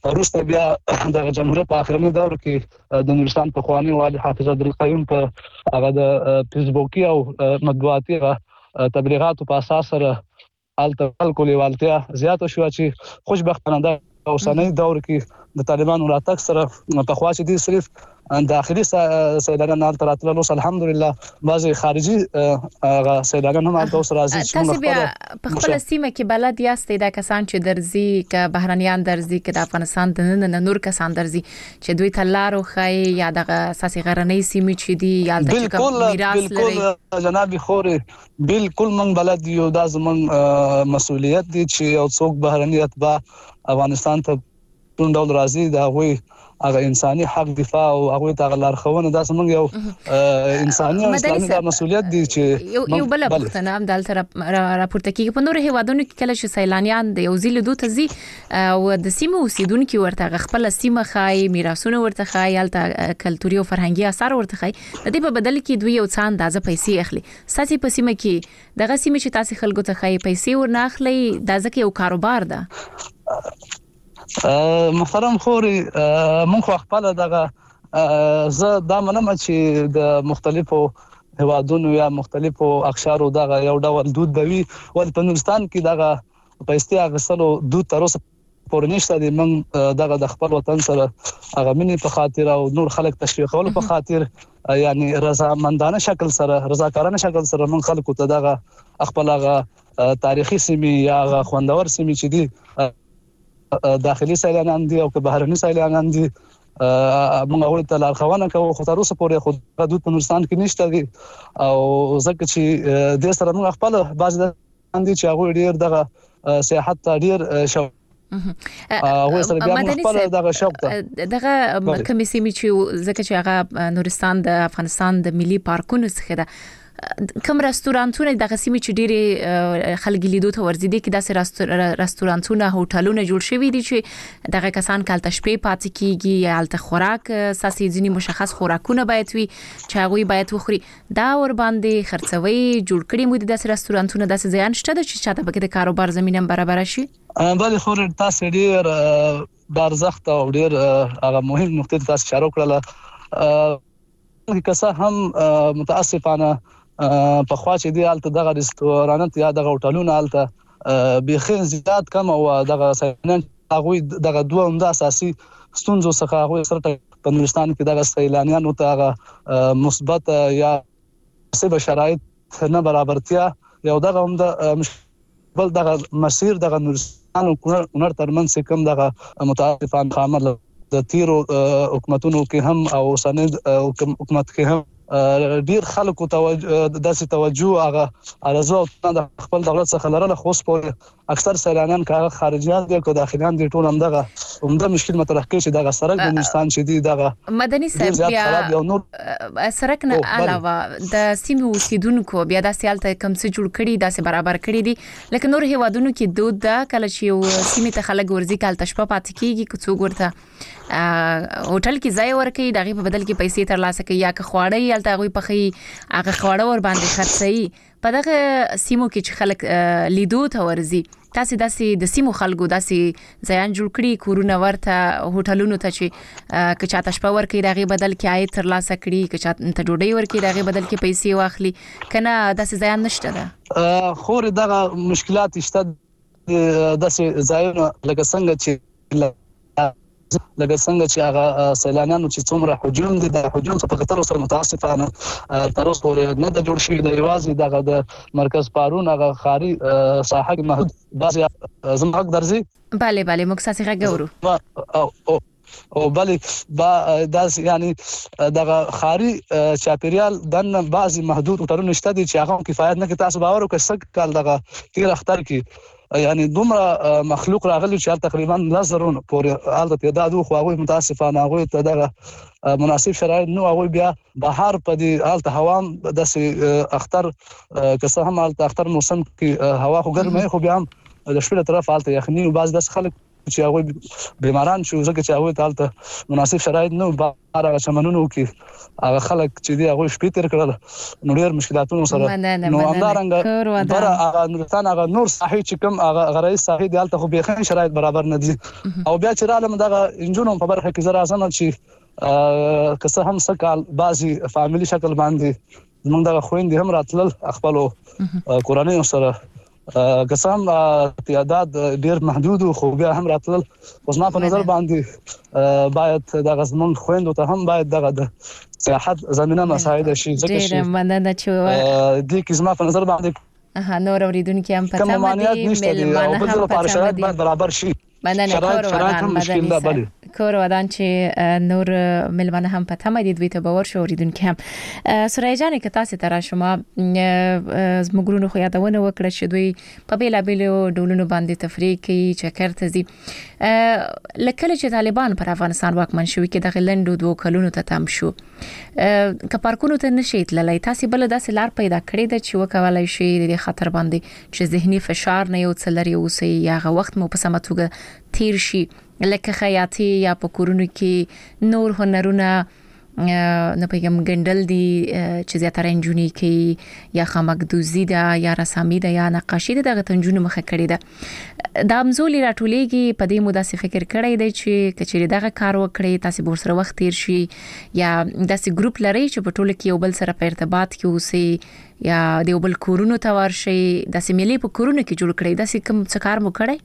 وروسته بیا د جمهوریت په اخرنی دور کې د نورستان په خواني والي حافظ عبدالقیوم په هغه د فیسبوکي او مطبوعاتي تبلیغاتو په اساس سره الټکل لیوالتیا زیات شو چې خوشبختانه د اوسنۍ دور کې د طالبانو راتګ سره په خوا چې دي صرف داخلي سیلانیان هلته راتلل اوس الحمدلله بعضې خارجي سیلانیان هم هلته اوس راځي چې تاسو بیا په خپله سیمه کې بلد یاستئ دا کسان چې درځي که بهرنیان درځي که د افغانستان دننه نور کسان درځي چې دوی ته لار وښایي یا دغه اساسي غرنۍ سیمې چې دي یا هلته چې کوم میراث لري. بالکل جناب خورې بالکل موږ بلد یو دا زموږ مسؤلیت دی چې یو څوک بهرني اتباع افغانستان ته ټول ډول راځي دا هغوی هغه انساني حق دفاع او هغه ته لارښوونه دا زموږ یو انساني او اسلامي مسؤلیت دی چې یو بل پښتنه هم دلته راپورته کیږي په نور هیوادونو کې کله چې سیلانیان د یو ځل دوه تزي او د سیمه اوسیدونکو ورته خپل سیمه خای میراثونه ورته خای الته کلتوري او فرهنګي آثار ورته خای د دې په بدل کې دوی یو څه اندازه پیسې اخلي. ساسي په سیمه کې دغه سیمه چې تاسو خلکو ته خای پیسې ورنه اخلي دا ځکه یو کاروبار ده. محترم خوري مونږ خپل دغه زه دا منم چې د مختلفو هوادونو یا مختلفو اقشارو دغه یو ډول دود دی ول په نورستان کې دغه پیسې اغسلو دود تر اوسه پورې نشته دی. مونږ دغه د خپل وطن سره هغه مینې په خاطر او نور خلک تشویقولو په خاطر یعنی رضامندانه شکل سره رضاکارانه شکل سره مونږ خلکو ته دغه خپل هغه تاریخي سیمې یا هغه خوندور سیمې چې دي داخلي سیلانیان دي او که بهرني سیلانیان دي موږ هغوی ته لارښوونه کوو خو تر اوسه پورې خو حدود په نورستان کې نشته دي او ځکه چې دې سره موږ خپل بعضې دي چې هغوی ډېر دغه سیاحت ته ډېر شوق هغوی سره بیا موږ خپل دغه شوق ته دغه کومې سیمې چې ځکه چې هغه نورستان د افغانستان د ملي پارکونو څخه ده کوم رستورانتونه دغه سیمې چې ډېری خلک لیدو ته ورځي دي کې داسې رستورانتونه هوټلونه جوړ شوي دي چې دغه کسان کالته شپې پاتې کیږي یا هلته خوراک ساسي ځینې مشخص خوراکونه باید وي چې هغوی باید وخوري دا ور باندې خرڅوي جوړ کړي مو دي داسې رستورانتونه داسې ځایان شته چې چاته پکې د کاروبار زمینه برابر شي. بلې خو تاسو ډېر بارزخت او ډېر هغه مهم نقطې تاسو اشاره کړله که څه هم متاسفانه په خوا چې دی الته دغه رستورانت یا دغه هوټلونه الته بيخي زیات کم او دغه سیلانیان هغه دغه دوه عمده اساسي ستونزو څخه هغه سره په نورستان کې دغه سیلانیانو ته مثبت یا سبب شرایط نه برابرتیا یو دغه عمده بل دغه مسیر دغه نورستان او کونړ ترمنځ کوم دغه متعاطفان خامل د تیرو حکومتونو کې هم او سند حکومت کې هم ډیر خلکو داسې توجه هغه ارزو د خپل دولت څخه لرله خو په اکثر سیلانیان که خارجيان دي که داخليان دي ټول همدغه عمده مشکل مطرح کوي چې دغه سرک د نورستان چې دي دغه مدني صاحب بیا سرک نه علاوه د سیمې اوسیدونکو بیا د سیالته کم څه جوړ کړي داسې برابر کړي دي لکه نور هیوادونو کې دود ده کله چې یو سیمې ته خلک ورځي کال تشپه پاتې کیږي که څوک ورته هوټل کې ځای ورکړي دغه په بدل کې پیسې ترلاسه کوي یا که خواړه یالته هغوی پخې هغه خواړه ور باندې خرڅوي په دغه سیمو کې چې خلک لیدو ته ورځي تاسو داسې د سیمو خلکو داسې ځایان جوړ کړي کورونه ورته هوټلونو ته چې که چاته شپه ورکړي دغه بدل کې عاید ترلاسه کړي که چاته ډوډۍ ورکړي دغه بدل کې پیسې واخلي کنه داسې ځایان نشته ده خو دغه مشکلات شته داسې ځایونه لکه څنګه چې هغه سیلانیانو چې څومره حجوم دي د حجوم په خطر سره متاسفانه تر اوسه پورې نه د جوړ شوی د یوازې دغه د مرکز پارون هغه خاري ساحه محدود بعضي زمحق درځي بله موږ ساسي غوړو او بلې داس یعنی دغه خاري چاپیریال دنه بعضي محدود هوټلونه شته دي چې هغه کفایت نه کوي. تاسو باور وکړئ څنګه کال دغه تیر اختر کې یعنی دومره مخلوق راغلی چې تقریبا لزرون پورې حالت تعداد خو هغه متاسفانه هغه ته دغه مناسب شرایط نو هغه بیا بهار په دې حالت هوا د اختر که څه هم حالت اختر موسم کې هوا خو ګرمه خو بیا هم د شپې طرف حالت یخني او بعض د خلک چې هغه بیماران شو ځکه چې هغه تالته مناسب شرایط نه بار چمنونو کې هغه خلک چې دی هغه شپې تر کړل نو ډېر مشکلاتونو سره نو همدارنګه بر هغه نورستان هغه نور صحي چې کوم هغه غړي صحي دی تالته خو به شرایط برابر نه دي او بیا چې رالم دغه انجونو په برخه کې زرا اسانه چې که هم سکال بازي فاميلي شکل باندې موږ دغه خويندې هم راتلل خپل قرآني سره قسم تعداد ډیر محدود خو بیا هم راتلل اوس ما په نظر باندې باید دغه زمون خويندو ته هم باید دغه د سیاحت زمينه مساعده شي ځکه چې مننه چې د کی زما په نظر باندې نور اوریدونکو هم پته مې ملمانه هم پته برابر شي مننه کور ودان چې نور ملمانه هم پته مې دوی ته باور شو اوریدونکو هم سورای جان که تاسو تر شما زموږونو خو یادونه وکړه چې دوی په بیلابیلو ډولونو باندې تفریح کوي چکر ته ځي لکه چې طالبان پر افغانستان واکمن شوي کې د غلندو 2 کلونو ته تم شو که پارکونو ته نشي تللی تاسو بل داسې لار پیدا کړی د چې وکولای شي د خطر باندې چې ذهني فشار نه یو څلري اوسي یا غو وخت مو په سماتوګه تیر شي لکه خیاطي یا په کورونو کې نور هنرونه نه پیغام ګندل دي چې زیاتره انجونی کې یا خامګدوزی ده یا رسامي ده یا نقاشي ده دغه تنجونه مخه کړی ده د امزولي راټولېږي په دې موده څخه فکر کړی دی چې کچېری دغه کار وکړي تاسو به سره وخت تیر شي یا داسې ګروپ لري چې په ټوله کې یو بل سره په ارتباط کې اوسي یا د یو بل کورونو ته ورشي داسې ملي په کورونو کې جوړ کړی داسې کوم څه کار مو کړی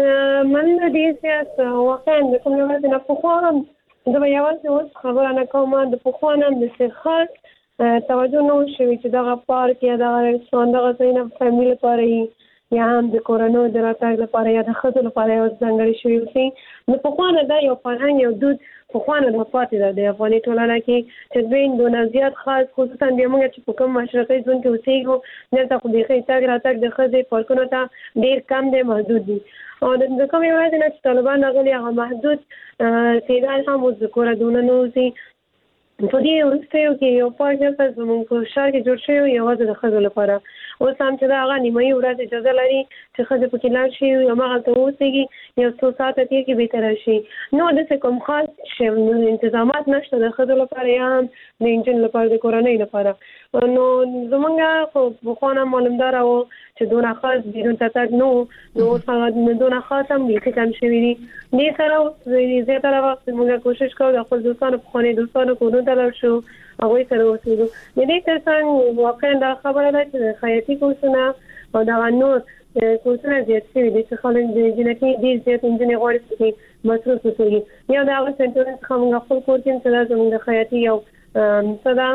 من دې سیاست واقعا د کوم یو نه پوښتنه دا به یوازې اوس خبره نه کوم د پوښتنه د سیاست توجه نو شوي چې دغه پارک یا دغه رستوران دغه ځای نه فامیل لپاره یا هم د کورونو د راتګ لپاره یا د خځو لپاره یو ځانګړی شوی وي نو پوښتنه دا یو فرهنګ یو دود پوښتنه د پاتې ده د افغاني ټولنه کې چې دوی دونه زیات خاص خصوصا د موږ چې په کوم مشرقي ځون کې اوسېږو دلته خو د خې راتګ د خځې پارکونو ته ډیر کم دی محدود دي او د کوم یو نه چې طالبان غلي هغه محدود تعداد هم ذکر دونه نوزي په دې ورسته کې یو پارک په زموږ په شهر کې جوړ شوی یو د خځو لپاره اوس هم چې دا هغه نیمه ورځ اجازه لري چې خځې پکې لاړ شي او هغه ته اوسېږي یو څو ساعت کې کې به تر شي نو د کوم خاص انتظامات نشته د خځو لپاره یا د انجن لپاره د کورنۍ لپاره نو زمونږ خو خونه معلومدار او چې دونه خاص بیرون ته تک نو څنګه دونه خاص هم دي چې کم شوی دي دې سره زیاتره وخت موږ کوشش کوو د خپل دوستانو په خونه دوستانو کورونو ته لاړ شو هغه سره اوسېږو د دې ترڅنګ واقعا دا خبره ده چې خیاطي کورسونه او دا نور کورسونه زیات شوي دي چې خلک د جنتي ډېر زیات انجنیر غواړي چې مصروف وي یا دا هغه سنټرونه څخه موږ خپل کور کې چې زموږ د خیاطي یو صدا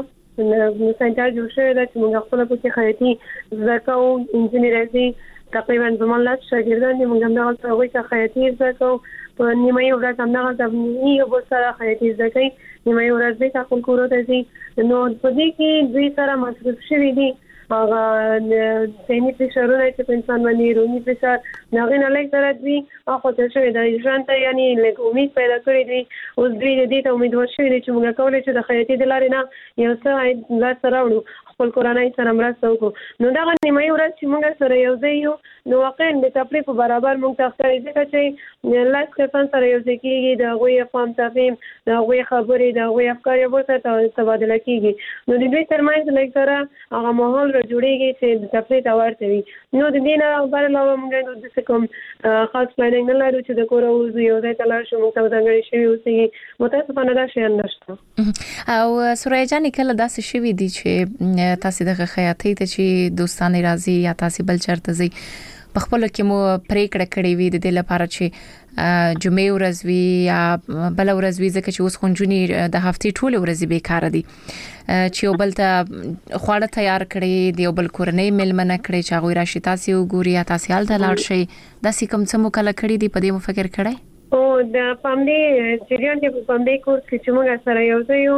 سنټر جوړ شوی دی چې موږ خپل په کې خیاطي زکاو انجنیري تقریبا زموږ لاس شاګردان دي موږ هم دا هغه خیاطي زکاو په نیمه ورځ هم دا یو بل سره خیاطي زکای نیمه ورځ به خپل کور ته ځي نو په دې کې دوی سره مصروف شوي دي هغه ذهني فشارونه چې په انسان باندې روحي فشار هغه نه لږ سره دوی اخو ته شوی د ژوند ته یعنی لږ امید پیدا کړی دی اوس دوی دې ته امیدوار شوی دي چې موږ کولای شو د خیاطي د لارې نه یو څه لا سره وړو خپل کورنۍ سره مرسته وکړو نو دا نیمه ورځ چې موږ سره یو ځای یو نو واقعا د تفریح په برابر موږ تاسو ځکه چې لاس کسان سره یو ځای کېږي د غوي فهم تفهیم د غوي خبرې د غوي افکار یو څه تبادله کېږي نو د دوی ترمنځ لږ سره هغه ماحول را جوړیږي چې د تفریح ته ورته وي نو د دې نه بل علاوه موږ د کوم خاص پلانینګ نه لرو چې د کور او یو ځای ته لاړ شو موږ ته ځانګړي شوی اوسېږي متاسفانه دا شی نشته او سورای جان کله داسې شوی دي چې تاسو د خیاطۍ ته چې دوستانه راځي یا تاسو بل چرته ځي په خپل کې مو پریکړه کړې وي د دې لپاره چې جمعې ورځ وي یا بل ورځ وي ځکه چې اوس خونجونی د هفتې ټول ورځې بیکاره دي چې یو بل ته خواړه تیار کړي دی یو بل کورنۍ ملمنه کړي چې هغه راشي تاسو وګوري یا تاسو حالت لاړ شي داسې کوم څه مو کله کړی دی په دې مو فکر کړی او د پامدې چریان کې په پامدې کورس کې چې موږ سره یو ځای یو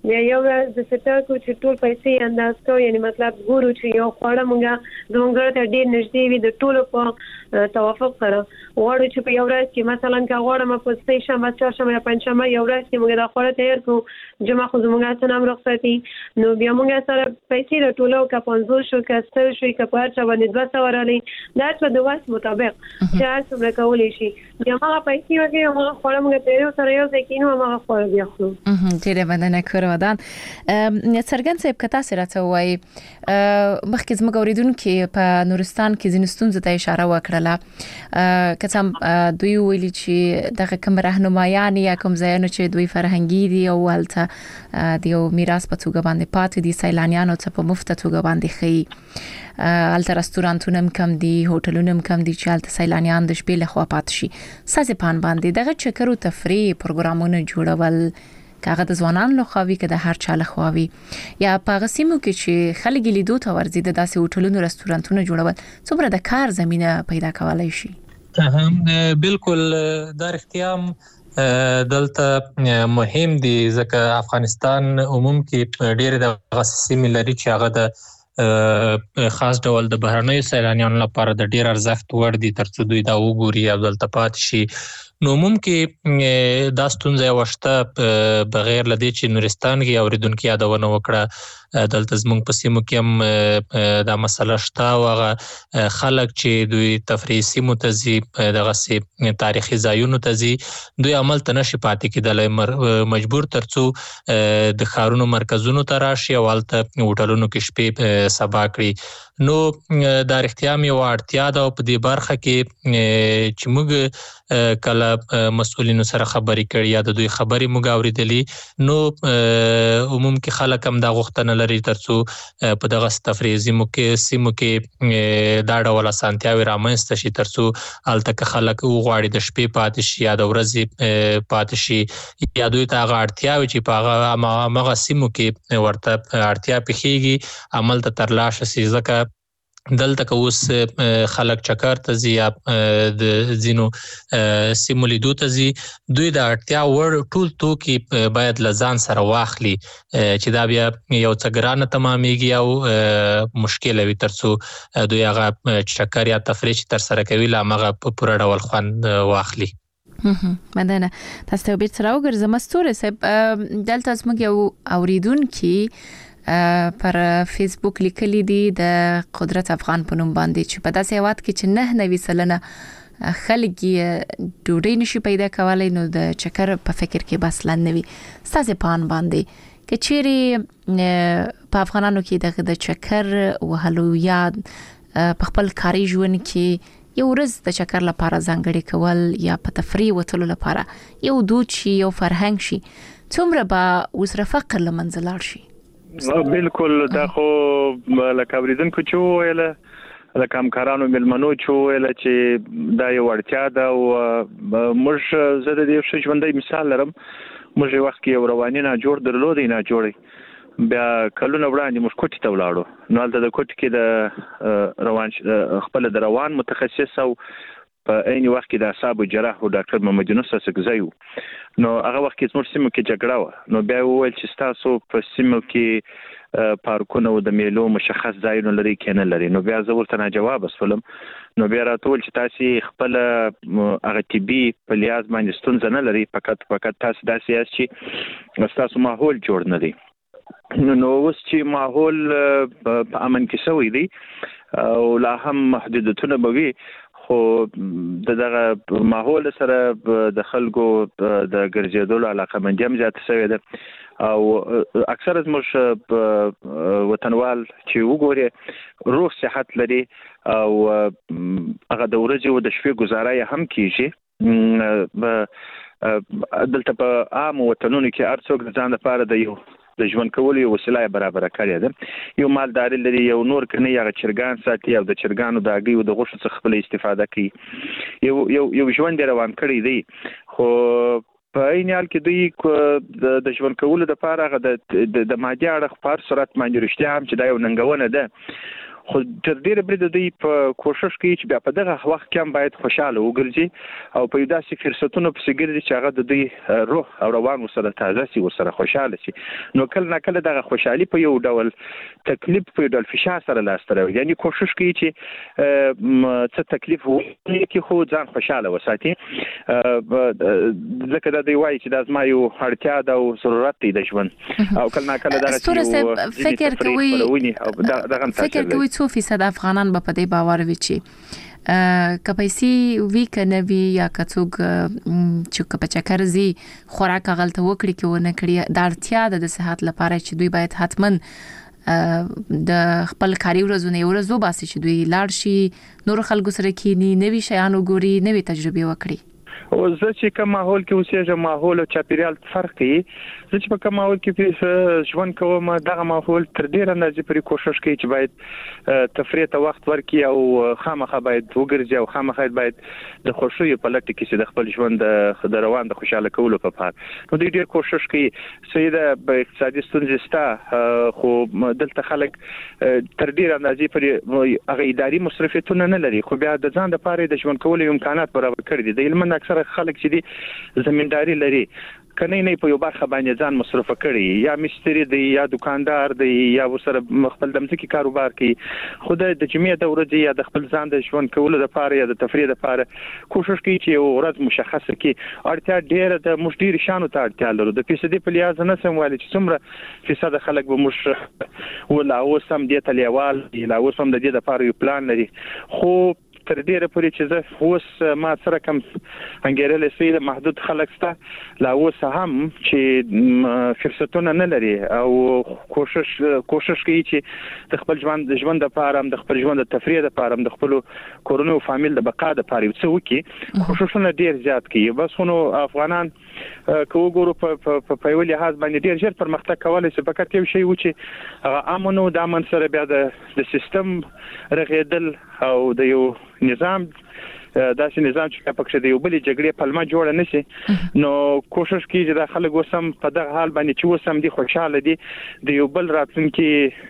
یو ورځ د ستر کو چې ټول پیسې انداز کوو یعنی مطلب ګورو چې یو خوړه مونږه زمونږ ته ډیر نږدې وي د ټولو په توافق سره وړو چې په یو ورځ کې مثلا کا غواړم په سې شنبه چهارشنبه یا پنځشنبه یو ورځ کې مونږ دا خوړه تیار کوو جمع خو زمونږه څنګه رخصتي نو بیا مونږ سره پیسې د ټولو کا 500 شو کا 100 شو کا په هر باندې 200 ورالي دا په د وخت مطابق چې څومره کولای شي بیا ما پیسې وکړم هغه خوړه مونږ تیار سره یو ځای کې نو ما خوړه بیا خو ډیره مننه کوم ودان څرګند صاحب کتا سره ته وای مخکې زموږ اوریدونکو په نورستان کې زینستون ته اشاره وکړه کڅم دوی ویلي چې دغه کوم راهنمایان یا کوم ځایونه چې دوی فرهنګي دي او ولته د یو میراث په توګه باندې پاتې دي سیلانیانو ته په مفت توګه باندې خي الته رستورانتونه کم دي هوټلونه کم دي چې الته سیلانیان د شپې له خوا پات شي سازه پان باندې دغه چکرو تفریح پروګرامونه جوړول کاغه د ځوانان له خواوي کې د هر چا له خواوي یا په غسیمو کې چې خلک لیدو ته ورزي د داسې هوټلونو رستورانتونو جوړول څومره د کار زمينه پیدا کولای شي بالکل دا اختیام دلته مهم دي ځکه افغانستان عموم کې ډېر د غسیمې لري چې هغه د خاص ډول د بهرنیو سیلانیانو لپاره د ډېر ارزښت وړ دي ترڅو دوی دا وګوري او دلته پات شي نو ممکن دا ستونزه وشته بغیر لدی چې نورستان کې اوریدونکو یادونه وکړه دلته زموږ په سیمو کې هم دا مسله شته او هغه خلک چې دوی تفریحي سیمو ته ځي دغه سي تاریخي ځایونو ته ځي دوی عمل ته نشي پاتې کېدل مجبور ترڅو د ښارونو مرکزونو ته راشي او الته هوټلونو کې شپې سبا کړي نو دا اړتیا مې واړتیا ده په دې برخه کې چې موږ کله مسؤلینو سره خبرې کړي یا د دوی خبرې موږ اوریدلې نو عموم کې خلک هم دا غوښتنه لري ترڅو په دغه تفریحي سیمو کې دا ډول اسانتیاوي رامنځته شي ترڅو الته خلک وغواړي د شپې پاتې شي یا د ورځې پاتې شي یا دوی ته هغه اړتیاوي چې په هغه سیمو کې ورته اړتیا پېښیږي عمل ته ترلاسه شي ځکه دلته که اوس خلک چکر ته ځي یا د ځینو سیمو لیدو ته ځي دوی د اړتیا وړ ټول توکي باید له ځان سره واخلي چې دا بیا یو څه ګرانه تمامېږي او مشکل وي ترڅو دوی هغه چکر یا تفریح تر سره کوي لا هغه په پوره ډول خوند واخلي مننه تاسو ته بیرته راوګرځم ستوره صاحب دلته زموږ یو اوریدونکو پر فیسبوک لیکلي دي د قدرت افغان په نوم باندې چې په داسې وخت کې چې 9 سلنه خلک ډوډۍ نشي پیدا کولای نو د چکر په فکر کې بس لنوي ستاسو پان باندې کې چیرې په افغانانو کې د چکر وهلو یاد په خپل کاري ژوند کې یو ورځ د چکر لپاره ځانګړي کول یا په تفریح وتلو لپاره یو دود شي یو فرهنګ شي څومره به وسره فقر لمنځه لاړ شي بالکل دا خو لکه اوریدونکو چې ویل لکه همکارانو ملمنو چې ویل چې دا یو اړتیا ده او موږ زه د دې ژوندۍ مثال لرم موږ یو وخت کې یو رواني نه جوړ درلودي نه جوړي بیا کلونه وړاندې موږ کوټې ته ولاړو نو هلته د کوټې کې د روان خپل د روان متخصص او په عین وخت کې د اعصاب جراح او ډاکټر محمد یونس سکزایو نو هغه وخت کې زموږ سیمو کې جګړه و نو بیا وویل چې تاسو په سیمو کې پارکونه او د میلو مشخص ځایونه لري کنه لري نو بیا زه ورته نه جواب اسولم نو بیا راټول چې تاسو خپل هغه طبي په لیاز باندې ستونزه نه لري فقط تاسو داسې یاست چې تاسو ماحول جوړ نه دی نو اوس چې ماحول په امن کې شوی دی او لا هم محدودیتونه به وي خو دغه ماحول سره د خلکو د ګرځېدلو علاقه منجم زیات شوی ده او اکثر زموږ وطنوال چې وګوري روح صحت لري او هغه د ورځې او د شپې گزارای هم کیږي دلته په عام وطنونو کې ارڅوک د ځان لپاره د ژوند کولو یو وسیله برابر کړی ده یو مالداري لري یو نور کني یا چرګان ساتي او د چرګانو د اګي او د غوښو څخه خپل استفاده کوي یو ژوند روان کړی دی خو په عین حال کې دوی د ژوند کولو لپاره د مادي اړخ په سرعت باندې رښتیا هم چې دا یو ننګونه ده خو تر ډیره بری د دوی په کوشش کوي چې بیا په دغه وخت کې هم باید خوشاله وګرځي او په داسې فرصتونو پسې ګرځي چې هغه د دوی روح او روان وسره تازه سي ورسره خوشاله سي. نو کله ناکله دغه خوشحالي په یو ډول تکلیف په ډول فشار سره لاس راوړي. یعنی کوشش کوي چې څه تکلیف وکړي کې خو ځان خوشاله وساتي. ځکه دا دی وایي چې دا زما یو اړتیا ده او ضرورت دی د ژوند او کله ناکله دغه فکر کوي څو فیصد افغانان به په دې باور وي چې کپایسي وی کنه وی یا کڅوګ چې کپچکر زی خوراک غلطه وکړي کې ونه کړی د اړتیا د صحت لپاره چې دوی باید حتمن د خپل کاري ورځو باسي چې دوی لاړ شي نور خلکو سره کینی نوي شیان وګوري نوي تجربه وکړي. او زه چې کوم ماحول کې اوسېږم ماحول او چاپیریال فرق کوي. زه چې په کوم ماحول کې ژوند کوم دغه ماحول تر ډیره اندازې پرې کوشش کوي چې باید تفریح ته وخت ورکړي او خامخا باید وګرځي او خامخا باید د خوشي په لټه کې چې د خپل ژوند د روان د خوشاله کولو په پار. نو دوی ډیر کوشش کوي. سیده په اقتصادي ستونزې ستا خو دلته خلک تر ډیره اندازې پرې هغه اداري مصرفیتونه نه لري خو بیا د ځان لپاره د ژوند کولو امکانات برابر کړي دي. د علم اکثره خلک چې دي زمینداری لري کنه نه په یو برخه باندې ځان مصرف کړي یا مستری دی یا دکاندار دی یا وسره خپل د مځکې کاروبار کوي. خو د جمعیت د ورځې یا د خپل ځان د ژوند کولو لپاره یا د تفریح لپاره کوشش کوي چې یو ورځ مشخصه کړي. اړتیا ډیره د مشډیر شانو ته اړتیا لري. د فیصدي په لیاز نه سم وایي چې څومره فیصد خلک به مش ولا اوسم د تلیوال لا اوسم د دې لپاره یو پلان لري. خو تر ډیره پورې چې زه اوس ما سره کوم انګیرل سي محدود خلک ستا لا اوس هم چې فرصتونه نه لري او کوشش کوي چې د خپل ژوند لپاره د خپل ژوند د تفریح لپاره د خپل کورونو او فامیل د بقا لپاره څه وکي کوششونه ډیر زیات کوي. بس نو افغانان کو ګورو په یو لحاظ باندې ډیر ژر پرمختګ کولای شي. فقط یو شی و چې امنو د امن سره بیا د سیستم رغیدل او د یو نظام داسې نظام چې پکې د یو بل جګړې پلمه جوړه نشي. نو کوشش کوي چې د خلک وسم په دغه حال باندې چې وسم دي خوشاله دي د یو بل راتلونکي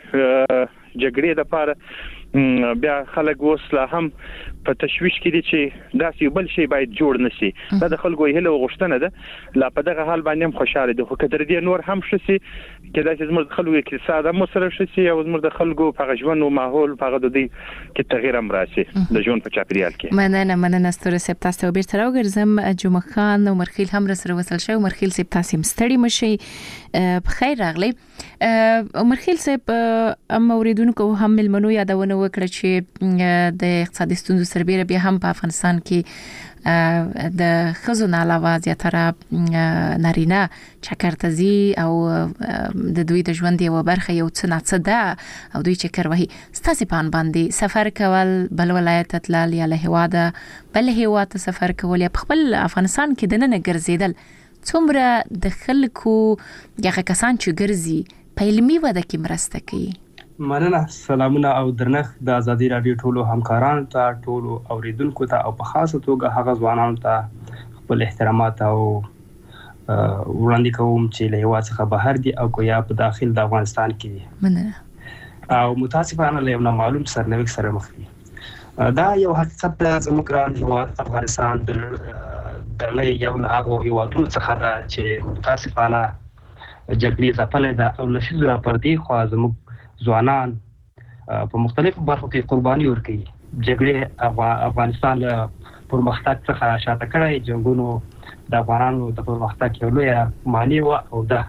جګړې لپاره بیا خلک وسله هم په تشويش کې دي چې داسې یو بل شی باید جوړ نشي. دا د خلکو هیله او غوښتنه ده. لا په دغه حال باندې هم خوشاله دي. خو کتر دي نور هم شسي کې داسې زموږ خلکو اقتصاد هم سره شسي او زموږ د خلکو په ژوند او ماحول په د دې کې تغییر هم راشي د ژوند په چاپیریال کې. مننه ستوره سپ تاسو بیرته راوګرځم. جمعه خان او مرخیل هم سره وصل شو. مرخیل سپ تاسو مستړی مشي بخیر راغلی. مرخیل سپ اوریدونکو هم ملمنو یادونه وکړه چې د اقتصادي ستونزو سربېره بیا هم په افغانستان کې د خزو نه علاوه زیاتره نارینه چکرتزي او د دوی د ژوند یو برخه یو څه نه ده او دوی چکر وهي. ستاسو په ان باندې سفر کول بل ولایت تلل یا له هواده بل هواده سفر کول یا خپل افغانستان کې د نه ګرځیدل څومره د خلکو یغه کسان چې ګرځي په علمي وده کې مرسته کوي؟ مننه. سلامونه او درنښت د ازادي رادیو ټولو همکارانو ته ټولو اوریدونکو ته او په خاصه توګه هغه ځوانانو ته خپل احترامات او وړاندې کوم چې له هوا څخه بهر دي او کو یا په داخل د افغانستان کې دي. مننه. او متاسفانه له یو نامعلوم سرنوشت سره مخ دي. دا یو حقیقت ده. زموږ ګران هیواد افغانستان د یو له هغو هیوادونو څخه ده چې متاسفانه جګړې ځپلې ده او له شذ را پردې خو زموږ ځوانان په مختلفو برخو کې قرباني ورکوي. جګړې افغانستان له پرمختګ څخه شاته کړی. جنګونو د افغانانو د پرمختګ یو لوی معنی او ده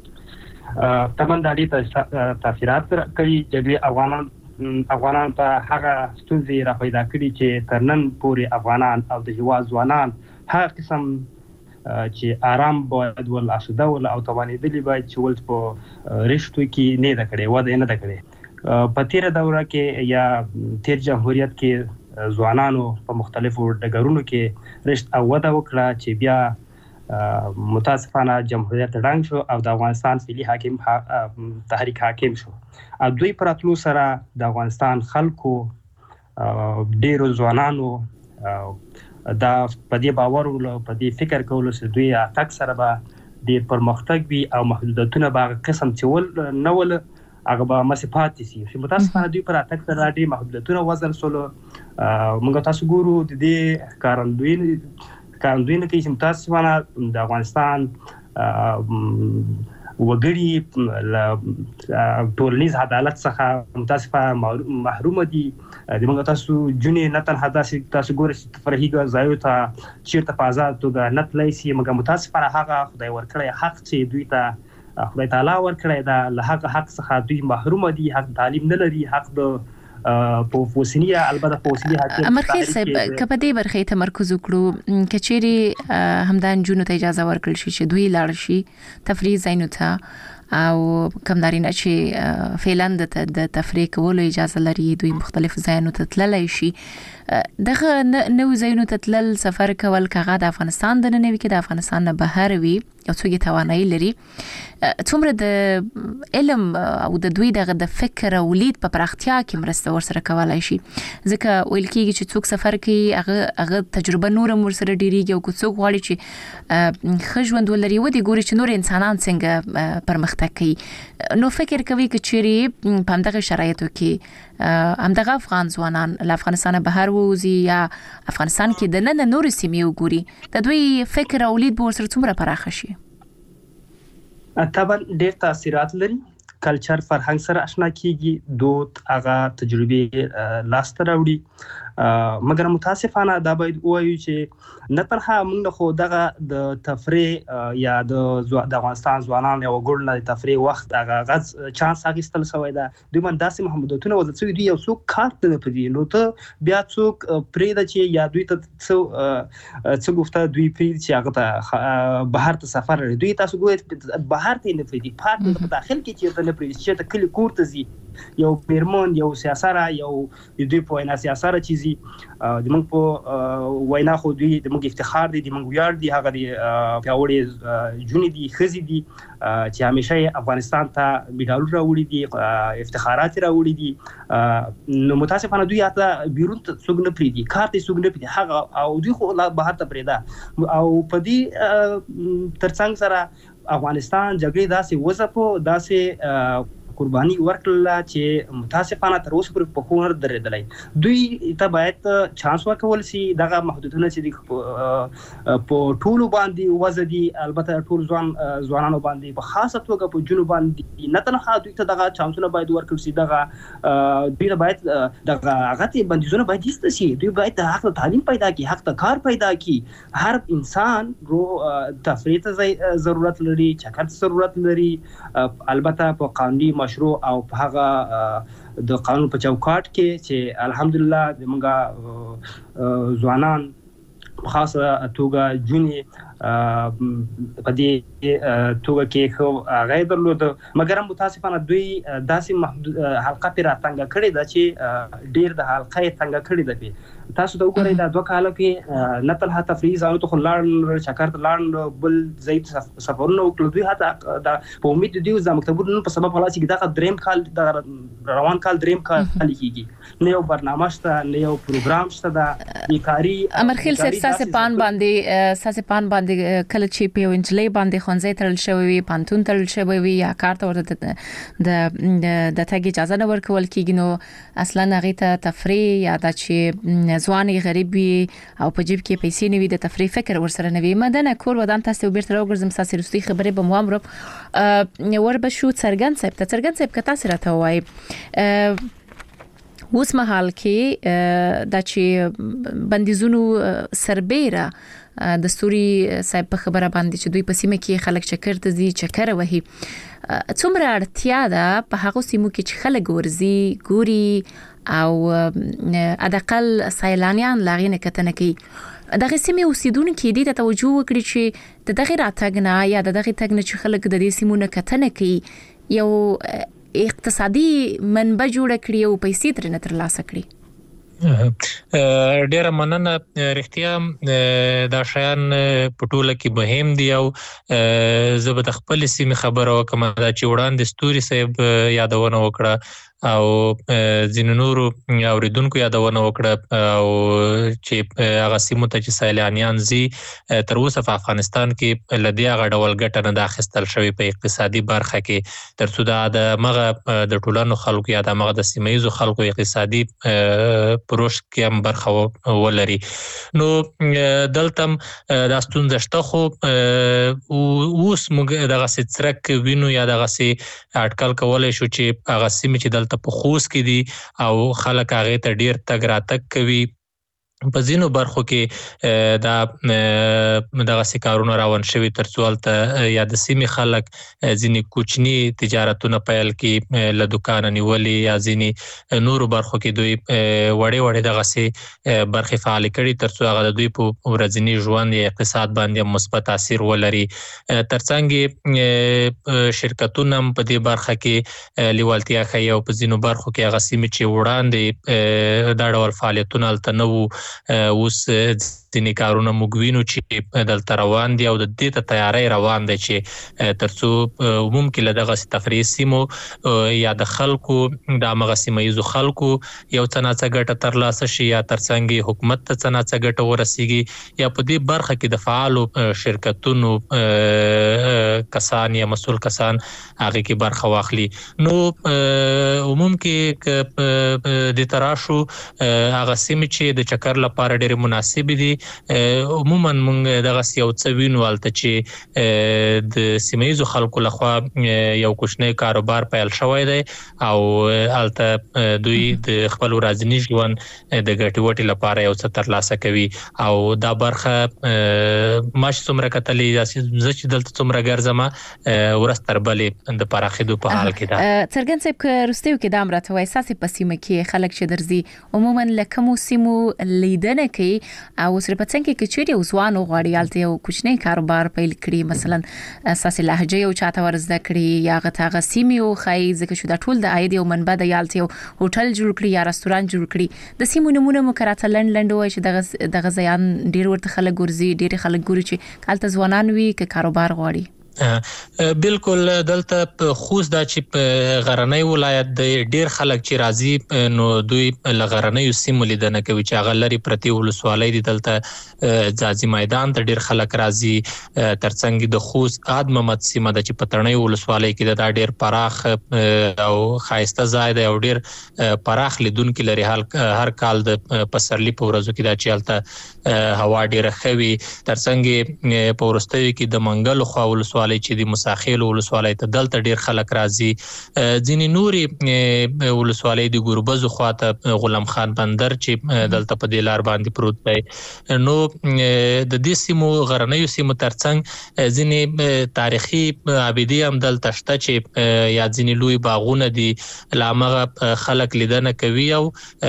تمن د دې تاثیرات کوي. جګړې افغانان ته هغه ستونزې را پیدا کړي چې تر نن پورې افغانان او د هیواد ځوانان هر قسم چې آرام باید ول اسوده ول او توانېدلی باید چې ول په رښتو کې نه ده کړې وده نه ده کړې. په تیر دوره کې یا تیر جمهوریت کې ځوانانو په مختلفو ډګرونو کې رښت او وده وکړه چې بیا متاسفانه جمهوریت ړنګ شو او د افغانستان فعلی حاکم تحریک حاکم شو. او دوی پراتلو سره د افغانستان خلکو ډیرو ځوانانو دا په دې باور ول په دې فکر کول چې دوی تک سره به د پرمختګ وي او محدودیتونه به قسم چې ول نه ول هغه به مسافات سي چې متاسفانه دوی پر اتک تر ډېر محدودیتونه وزن سولو موږ تاسو ګورو د دې کارندوین کې چې متاسفانه د افغانستان وګړي ټولنیز عدالت څخه متاسفانه محروم دي د موږ تاسو جونې نه تنها تاسو ګورئ چې تفریحي ځایو ته چیرته په آزاد توګه نه تللی شي مګر متاسفانه هغه خدای ورکړی حق چې دوی ته خدای تعالی ورکړی دا له هغه حق څخه دوی محروم دي حق تعلیم نه لري حق د په فوسنیه البته فوسنیه حق امرخیل صاحب کپه دې برخې تمرکز وکړو کچېری همدان جنونو ته اجازه ورکړل شي چې دوی لاړ شي تفریح زینو ته او کمدارینه چې فعلا د تفریح کولو اجازه لري دوی مختلف ځایونو ته تللی شي دغه نو ځایونو ته تلل سفر کول کغه د افغانستان د ننوي کې د افغانستان نه بهر وي او څوګي توانایي لري څومره د علم او د دوی د فکر او لید په پراختیا کې مرسته ورسره کولای شي ځکه ویل کېږي چې څوک سفر کوي هغه تجربه نور ورسره ډیریږي او څوک غواړي چې خژوند ولري و دي ګوري چې نور انسانان څنګه پرمختګ کوي نو فکر کوي چې چیرې په همدغه شرایطو کې همدغه افغان ځوانان له افغانستان بهر ووزي یا افغانستان کې د نن نور سیمې وګوري د دوی فکر او لید به ورسره څومره پراخه شي طبعا ډېر تاثیرات لري کلچر فرهنګ سره آشنا کیږي دود هغه تجربه لاس ته راوړي مګر متاسفانه دا باید وایو چې نه تنها موږ خو دغه د تفریح یا د افغانستان ځوانان یو ګورنه د تفریح وخت هغه غز چانس اخیستل شوی دا دوی من داسې محدودیتونه وځي چې دوی یو څوک کارت نه پدې نو ته بیا څوک پرې د چې یا دوی ته څو گفته دوی پرې چې هغه ته بهر ته سفر دوی تاسو ګورئ بهر ته نه پرې پارک په داخل کې چې ته نه پرې چې ته کلی کور ته ځي یو پیرمون یو سیاسره یو دوی په وینا سیاسره چیزي د موږ په وینا خو دوی د موږ افتخار دي د موږ ویاړ دي هغه دی پیاوړي جونې دي خزي دي چې همیشه افغانستان ته میډالونه راوړي دي افتخارات راوړي دي نو متاسفانه دوی اته بیرون څوک نه پریدي کارت څوک نه پریدي هغه او دوی خو بهر ته پریدا او په دې ترڅنګ سره افغانستان جګړې داسې وځپو داسې قرباني ورکړه چې متاسفانه تر اوسه پورې په خور درېدلای دوی ته باید چانس ورکول شي دغه محدودیتونه چې په ټولو باندې وزدي البته ټول ځوانانو باندې په خاصه توګه په جنوب باندې نه تنها دوی ته دغه چانسونه باید ورکړل شي دغه دوی باید دغه هغه ته بندیزونه باید ایست شي دوی باید حق تعلیم پیدا کړي حق ته کار پیدا کړي هر انسان تفریح ته ضرورت لري چکر ته ضرورت لري البته په قانوني مشروع او په هغه د قانون په چوکاټ کې چې الحمدلله د موږ ځوانان خاصه توګه جونې په دې توګه کې خو غیر درلود مګر متاسفانه دوی داسې محدود حلقه پر اتنګ کړي دا چې ډیر د حلقه څنګه کړي ده تاسو ته وګورئ دا دوه کال کې نه تل هته فریز او ته لاړ چکر ته لاړ بل زید سفرونه وکړو دوی هته دا په امید دي د مکتبونو په سبب خلاص کې دا دریم کال د روان کال دریم کال کیږي نه یو برنامه شته نه یو پروګرام شته دا بیکاری امرخیل صاحب ساسه پان باندې کله چې په انجلۍ باندې خونځې تړل شوی وي پانتون تړل شوی وي یا کارت ورته د تګ اجازه نه ورکول کیږي نو اصلا هغه ته تفریح یا د چې ځواني غریبي او په جیب کې پیسې نه وي د تفریح فکر ورسره نه وي مدنه کور ودان تاسو بیرته راوګرځم تاسو رستي خبرې به موامر ور بشو څرګند صاحب کتا سره ته وای اوس مهال کې د چې بندیزونو سربېره دستوري صاحب په خبره باندې چې دوی په سیمه کې خلک چکر ته ځي چکر وهي څومره اړتیا ده په هغه سیمو کې چې خلک ورزي ګوري او ادقل سیلانیان لاغینه کتنه کوي دغه سیمه اوسیدونکو دې ته توجه وکړي چې دغه راتګ نه یا دغه تګ نه چې خلک د دې سیمونو کتنه کوي یو اقتصادي منبع جوړ کړي او پیسې ترنه ترلاسه کړي ډیره مننه رښتیا دا شیان په ټوله کې مهم دي او زه به د خپل سیمې خبره وکم دا چې وړاندې ستوري صاحب یادونه وکړه او ځینو نورو اوریدونکو یادونه وکړه او چې هغه سیمو ته چې سیلانیان زی تر اوسه په افغانستان کې لدی هغه ډول ګټه نه اخیستل شوی په اقتصادي برخه کې ترڅو د مغه د ټولنو خلکو یا د مغه د سیمایي خلکو اقتصادي پروژ کې هم برخه ولري. نو دلته د ستونزه شته خو اوس موږ دغه څرک وینو یا دغه اټکل کولای شو چې هغه سیمې چې دلته په خوست کې دي او خلک هغه ته ډیر تګ راتګ کوي په ځینو برخو کې دغه کارونه روان شوي ترڅو هلته یا د سیمې خلک ځینې کوچني تجارتونه پیل کړي له دوکانه نیولې یا ځینې نورو برخو کې دوی وړې دغسې برخې فعالې کړي ترڅو هغه د دوی په ورځني ژوند یا اقتصاد باندې مثبت تاثیر ولري. ترڅنګ شرکتونه هم په دې برخه کې لیوالتیا ښیي او په ځینو برخو کې هغه سیمې چې وړاندې دا ډول فعالیتونه هلته نه وو اوس ځینې کارونه موږ وینو چې دلته روان دي او د دې ته تیاری روان دی چې ترڅو عموم کې له دغسې تفریحي سیمو یا د خلکو د همغه سیمهییزو خلکو یو څه ناڅه ګټه ترلاسه شي یا ترڅنګ حکومت ته څه ناڅه ګټه ورسیږي یا په دې برخه کې د فعالو شرکتونو کسان یا مسؤل کسان هغه کې برخه واخلي. نو عموم کې د تراشو هغه سیمې چې د چکر لپاره ډېر مناسب دي عموما موږ دغه یو څه وینو هلته چې د سیمهییزو خلکو لخوا یو کوچنی کاروبار پیل شوی دی او هلته دوی د خپل ورځني ژوند د ګټې وټې لپاره یو څه ترلاسه کوي او دا برخه ما چې څومره کتلې زه چې دلته څومره ګرځم ورځ تر بلې د پراخېدو په حال کې ده. څرګند صاحب که وروستیو کې دا هم راته وایي ستاسې په سیمه کې خلک چې درځي عموما له کومو سیمو لیدنه کوي او سره په څنګه کې چیرې اوسوان غواړي هلته یو کوچنی کاروبار پیل کړي مثلا ستاسې لهجه یو چاته ورزده کړي یا هغه سیمې وښایي ځکه چې دا ټول د عاید یو منبع دی هلته یو هوټل جوړ کړي یا رستورانت جوړ کړي د سیمو نمونه مو که راته لنډ وایي چې دغه ځایان ډېر ورته خلک ګرځي ډېر خلک ګوري چې هلته ځوانان وي که کاروبار غواړي. بالکل دلته په خوست دا چې په غرنی ولایت د ډیر خلک چې راځي نو دوی له غرنیو سیمو لیدنه کوي چې هغه لري پرتی ولسوالۍ دي دلته ځاځي میدان ته ډیر خلک راځي ترڅنګ د خوست عاد محمد سیمه د چې پټړنی ولسوالۍ کې دا ډیر پراخ او خایسته ځای دی او ډیر پراخ لیدونکو لري هر کال د پسرلی په ورځو کې دا چې هلته هوا ډیره خوي ترڅنګ په ورستوي کې د منګل خو ولسوالۍ چې د مساخیل ولسوالۍ ته دلته ډیر خلک راځي ځینې نوري ولسوالۍ د ګوربز خواته غلام خان بندر چې دلته په دې لار باندې پروت دی. نو د دې سیمو غرنیو سیمو ترڅنګ ځینې تاریخي ابدي هم دلته شته چې یا ځینې لوی باغونه دي لامغه خلک لیدنه کوي او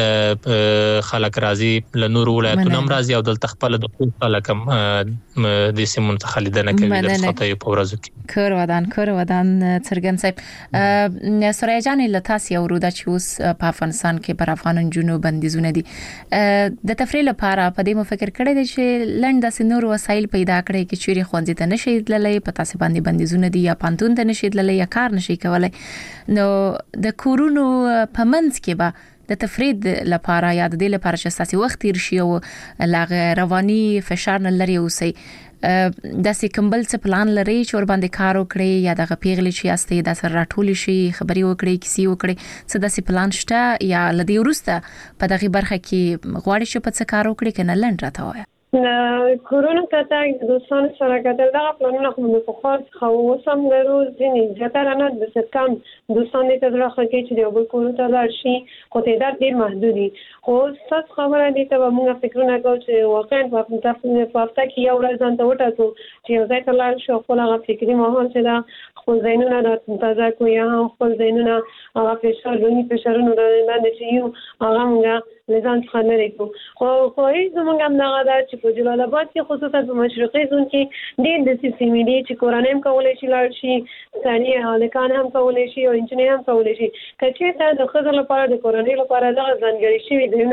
خلک راځي له نور ولایتونو هم راځي او دلته خپل د خلک هم د سیمو څخه لیدنه کوي د فتوی په کور ودان څرګند صاحب سوریا جان لتاس یو رودا چې اوس په افغانستان کې پر افغان جنوب بندیزونه دي د تفریح لپاره په دې مفکر کړی دی چې لنډ د سنور وسایل پیدا کړي چې چیرې خوندې ته نشي تللی په تاسو باندې بندیزونه دي یا پانتون ته نشي تللی یا کار نشي کولای نو د کورونو په منځ کې به د تفرید لپاره یا د دې لپاره چې تاسو وخت تیر شي او لاغه رواني فشار نه لري اوسئ د سکمبل څه پلان لري چې ور باندې کار وکړي یا د غپیغلی شي استه د سر راټول شي خبري وکړي کیسې وکړي څه د پلان شته یا لدی ورسته په دغه برخه کې غواړي چې په څه کار وکړي کنه لند راته وای کرونا کتاک دوستان سره کتل دا پلانونه خو په خاص خو وسم غرو ځینې زیاتره نه د سکم دوستان دې ته راخه کې چې د بل کورو ته لارشي خو تعداد ډیر محدودي خو څه خبره دي ته موږ فکرونه کوو چې واقعا په هفته کې یو ورځ ځان ته وټاکو چې یو ځای ته لاړ شو خپل هغه فکري ماحول چې دا خپل ذهنونه د تازه کو یا خپل ذهنونه هغه فشارونه باندې چې یو هغه موږ لزان څخه نه لرو خو هیڅ زمونږ هم نه غواړي چې په جلال آباد کې خصوصا په مشرقي زون کې ډېر د سیمې دي چې کورانه هم کولای شي لاړ شي ثاني هلکان هم کولای شي او انجنیر هم کولای شي کچې ته د خزر لپاره د کورانه لپاره د ځانګړي شي دینه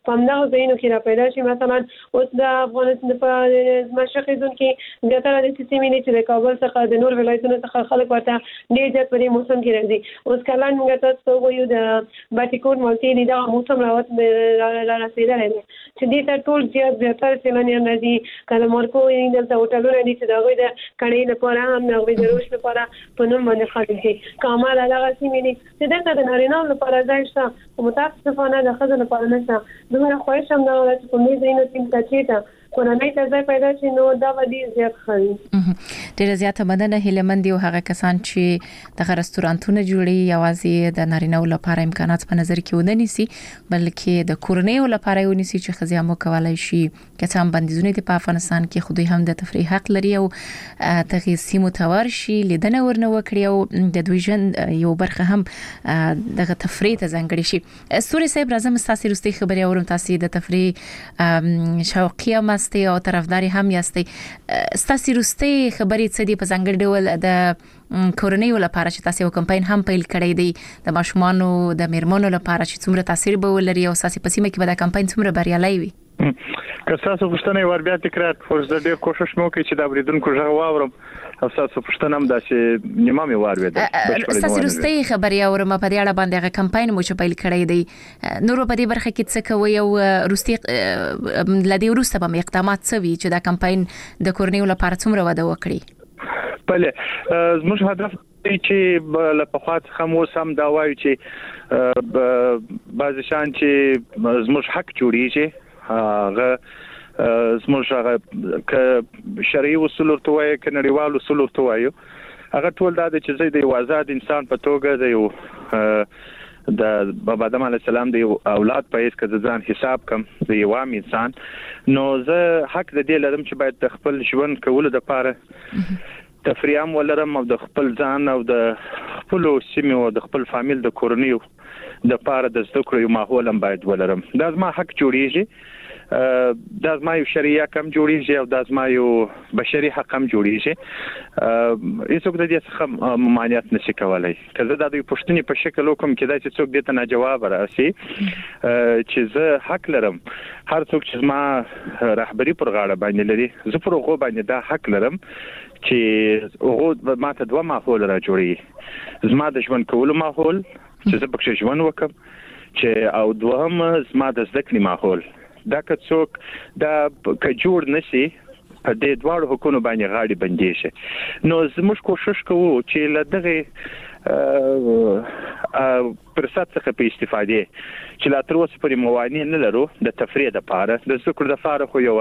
همدغه ځایونو کې را پیدا شي. مثلا اوس د افغانستان په مشرقي زون کې د تر د سیمې چې د کابل څخه د نور ولایتونو څخه خلک ورته ډېر زیات په دې موسم کې راځي. اوس کله موږ تاسو وایو د باټیکون مالټي دا موسم راوت را رسیدلی دی چې دې ته ټول زیاتره سیلانیان راځي. کله مارکو یې دلته هوټلونه دي چې د هغوی د کړۍ لپاره هم د هغوی د روش لپاره په نوم باندې خلک دي. کامل هغه سیمې دي چې دلته د نارینه‌و لپاره ځای شته خو متاسفانه د ښځو لپاره نشته. دومره خواهش هم دغه چې په دې ځایونو کې ته چېرته کورنۍ ته ځای پیدا شي نو دا به ډېر زیات ښه وي. ډېره زیاته مننه هیلهمند یو هغه کسان چې دغه رستورانتونه جوړي یوازې د نارینه‌و لپاره امکانات په نظر کې ونه نیسي بلکې د کورنیو لپاره یې ونیسي چې ښځې هم وکولای شي که څه هم بندیزونه دي په افغانستان کې خو دوی هم د تفریح حق لري او دغه سیمو ته ورشي لیدنه ورنه وکړي او د دوی ژوند یو برخه هم دغه تفریح ته ځانګړې شي. ستوري صاحب راځم ستاسو وروستي خبرې اورم. تاسو د تفریح شوقي یاستئ او طرفداري هم یاستئ. ستاسو وروستي خبرې څه دي په ځانګړي ډول د کورنیو لپاره چې تاسو یو کمپاین هم پیل کړی دی د ماشومانو د میرمنو لپاره چې څومره تاثیر به ولري او تاسو په سیمه کې به دا کمپاین څومره بریالي وي؟ که تاسو پوښتنه ور بیا تکرار خو زه ډېر کوشش مو کوي چې دا بریدونکو ژغ واورم او تاسو پوښتنه هم دا چې نیمه مې واروي. تاسو وروستي خبرې اورم په دې اړه باندې هغه کمپاین مو چې پیل کړی دی نور په دې برخه کې څه کوي او وروستي لدی وروسته به اقدامات څه وي چې دا کمپاین د کورنیو لپاره څومره وده وکړي؟ بله زموږ هدف چې له پخوا څخه مو سم دا وایو چې بعض شان چې زموږ حق جوړیږي هغه زموږ هغه ک شرعي اصول ورته وایي ک نړیوال اصول ورته وایي هغه ټول دا چې زه د یو آزاد انسان په توګه د یو د بابا آدم علیه السلام د اولاد په هیڅ کې ځان حساب کم د یو عام انسان نو زه حق د دې لرم چې باید د خپل ژوند کولو لپاره تفریح هم ولرم او د خپل ځان او د خپل سیمې او د خپل فامیل د کورنیو د لپاره د زده کړو یو ماحول هم باید ولرم. دا زما حق جوړیږي. دا زما یو شرعي حق هم جوړیږي او دا زما یو بشري حق هم جوړیږي. هیڅوک د دې څخه ممانعت نشي کولای. که زه د پښتني په شکل وکم کې دا چې څوک دې ته نه جواب راسي چې زه حق لرم هر څوک چې زما رهبری پر غاړه باندې لري زه پر هغه باندې دا حق لرم چې هغه ماته دوه ماحول را جوړي زما د ژوند کولو ماحول چې زه پکې ژوند وکم چې او دوهم زما د زده کړې ماحول دا که څوک دا که جوړ نشي په دې دواړو حقوقو باندې غاړي بندي شي نو زموږ کوشش کوو چې له دغه فرصت څخه په استفاده چې لا تر اوسه پرې موانع نه لرو د تفریح لپاره د ذکر لپاره خو یو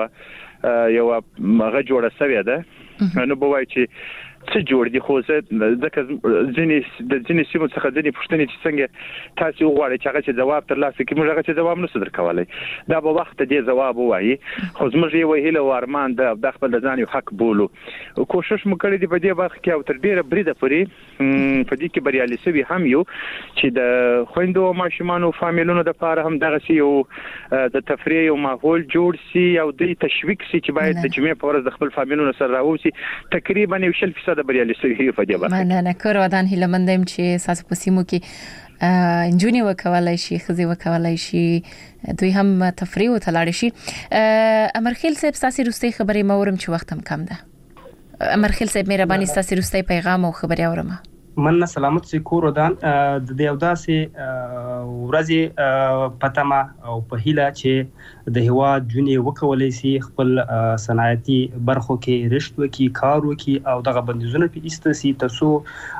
هغه جوړه سوی ده نو به وایي چې څه جوړ دي خو ځکه ځینې سیمو څخه ځینې پوښتنې چې څنګه تاسو وغواړئ چې هغه چې ځواب ترلاسه کړئ موږ هغه چې ځواب نشو درکولای دا به وخت دې ځواب وایي خو زموږ یو هیله او ارمان د خپل ځان یو حق بولو کوشش مو کړی دی په دې وخت کې او تر ډیره بریده پورې په دې کې بریالي سوي هم یو چې د خويندو او ماشومانو فامیلونو لپاره هم دغه یو د تفریح او ماحول جوړ سي او د تشویق سي چې باید د جمعې په ورځ د خپل فامیلونو سره راوځي تقریبا 1% د بریالي سوي په دې وخت مننه کور ودان هیلمندم چې تاسو په سیمو کې انجونی وکولای شي خزي وکولای شي دوی هم تفریح او تلاړ شي. امرخیل صاحب تاسو روستي خبرې مورم چې وخت هم کم ده. امرخیل صاحب مهرباني تاسو روستي پیغام او خبري اورم. من سلامت سي کور ودان د دې او داسې ورځي پتما او په هیله چې د هوا جونې وکولای شي خپل صنعتي برخو کې رشت وکي کار وکي او دغه بندیزونه په ایستسي تاسو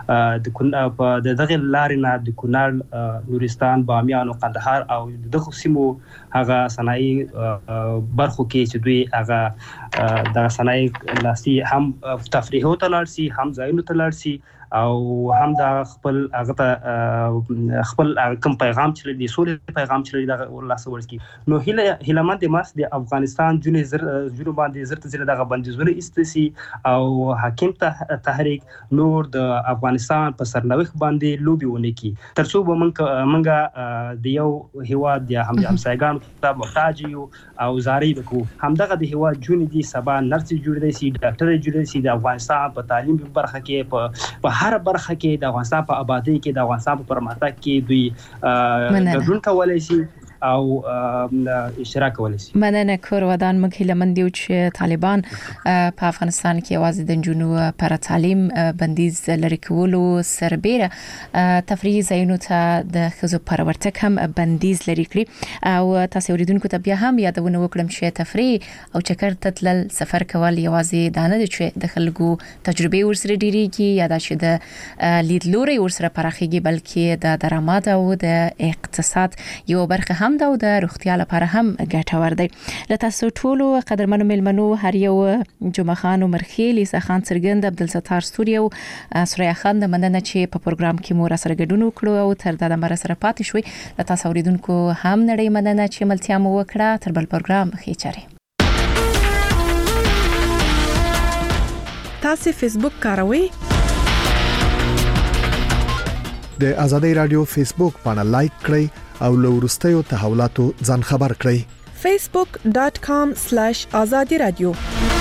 د دغه لارې نه د کونړ نورستان بامیان او قندهار او دغه سیمو هغه صنایي برخو کې چې دوی هغه د صنایي لاسي هم تفریح او تلارسي هم ځایونو تلارسي او هم دا خپل هغه خپل کوم پیغام چې دی سولې پیغام چې دا الله سوال کی نو هیلمند ماس د افغانستان جنو باندې زرت زله دغه بندیزونه استسی او حاکم تحریک نور د افغانستان په سرنوخت باندې لوبي ونه کی ترڅو به منګه د یو هوا د همسایګان ته محتاج یو او زاري وکړو همدغه د هوا جون دي سبا نرس جوړیدي سي ډاکټر جوړیدي سي د افغانستان په تعلیم برخه کې په هر برخه کې د افغانستان په آبادی کې د افغانستان په پرمختګ کې دوی ګډون کولای شي او اشتراک کولای شي. مننه کور ودان مخیله من دیو چې طالبان په افغانستان کې یوازې د جنونو پر تعلیم بندیز لري کولو سربېره تفریحي ځایونو ته د خزو پرورتک هم بندیز لري کړی او تاسو اوریدونکو ته بیا هم یادونه وکړم چې تفریح او چکر ته تلل سفر کول یوازې دانه د چې د خلکو تجربه ورسره ډیریږي یا د چې د لیدلوري ورسره پراخيږي بلکې د درآمد او د اقتصاد یو برخه هم د روغتیا لپاره هم ګټور دی. لته سټولو قدرمنو ملمنو هر یو جمعه خان او مرخیلی سخان سرګند عبدالستار استوریو سوریا خان د مننه چې په پروګرام کې مو را سره ګډون وکړو او تر دا مر سره پاتې شوي. لته اوریدونکو هم نړۍ مننه چې ملتیا مو وکړه. تر بل پروګرام خېچره. تاسو فیسبوک کاروئ؟ د آزادۍ رادیو فیسبوک باندې لایک کړئ او له وروستیو تحولاتو ځان خبر کړئ. facebook.com/azadi radio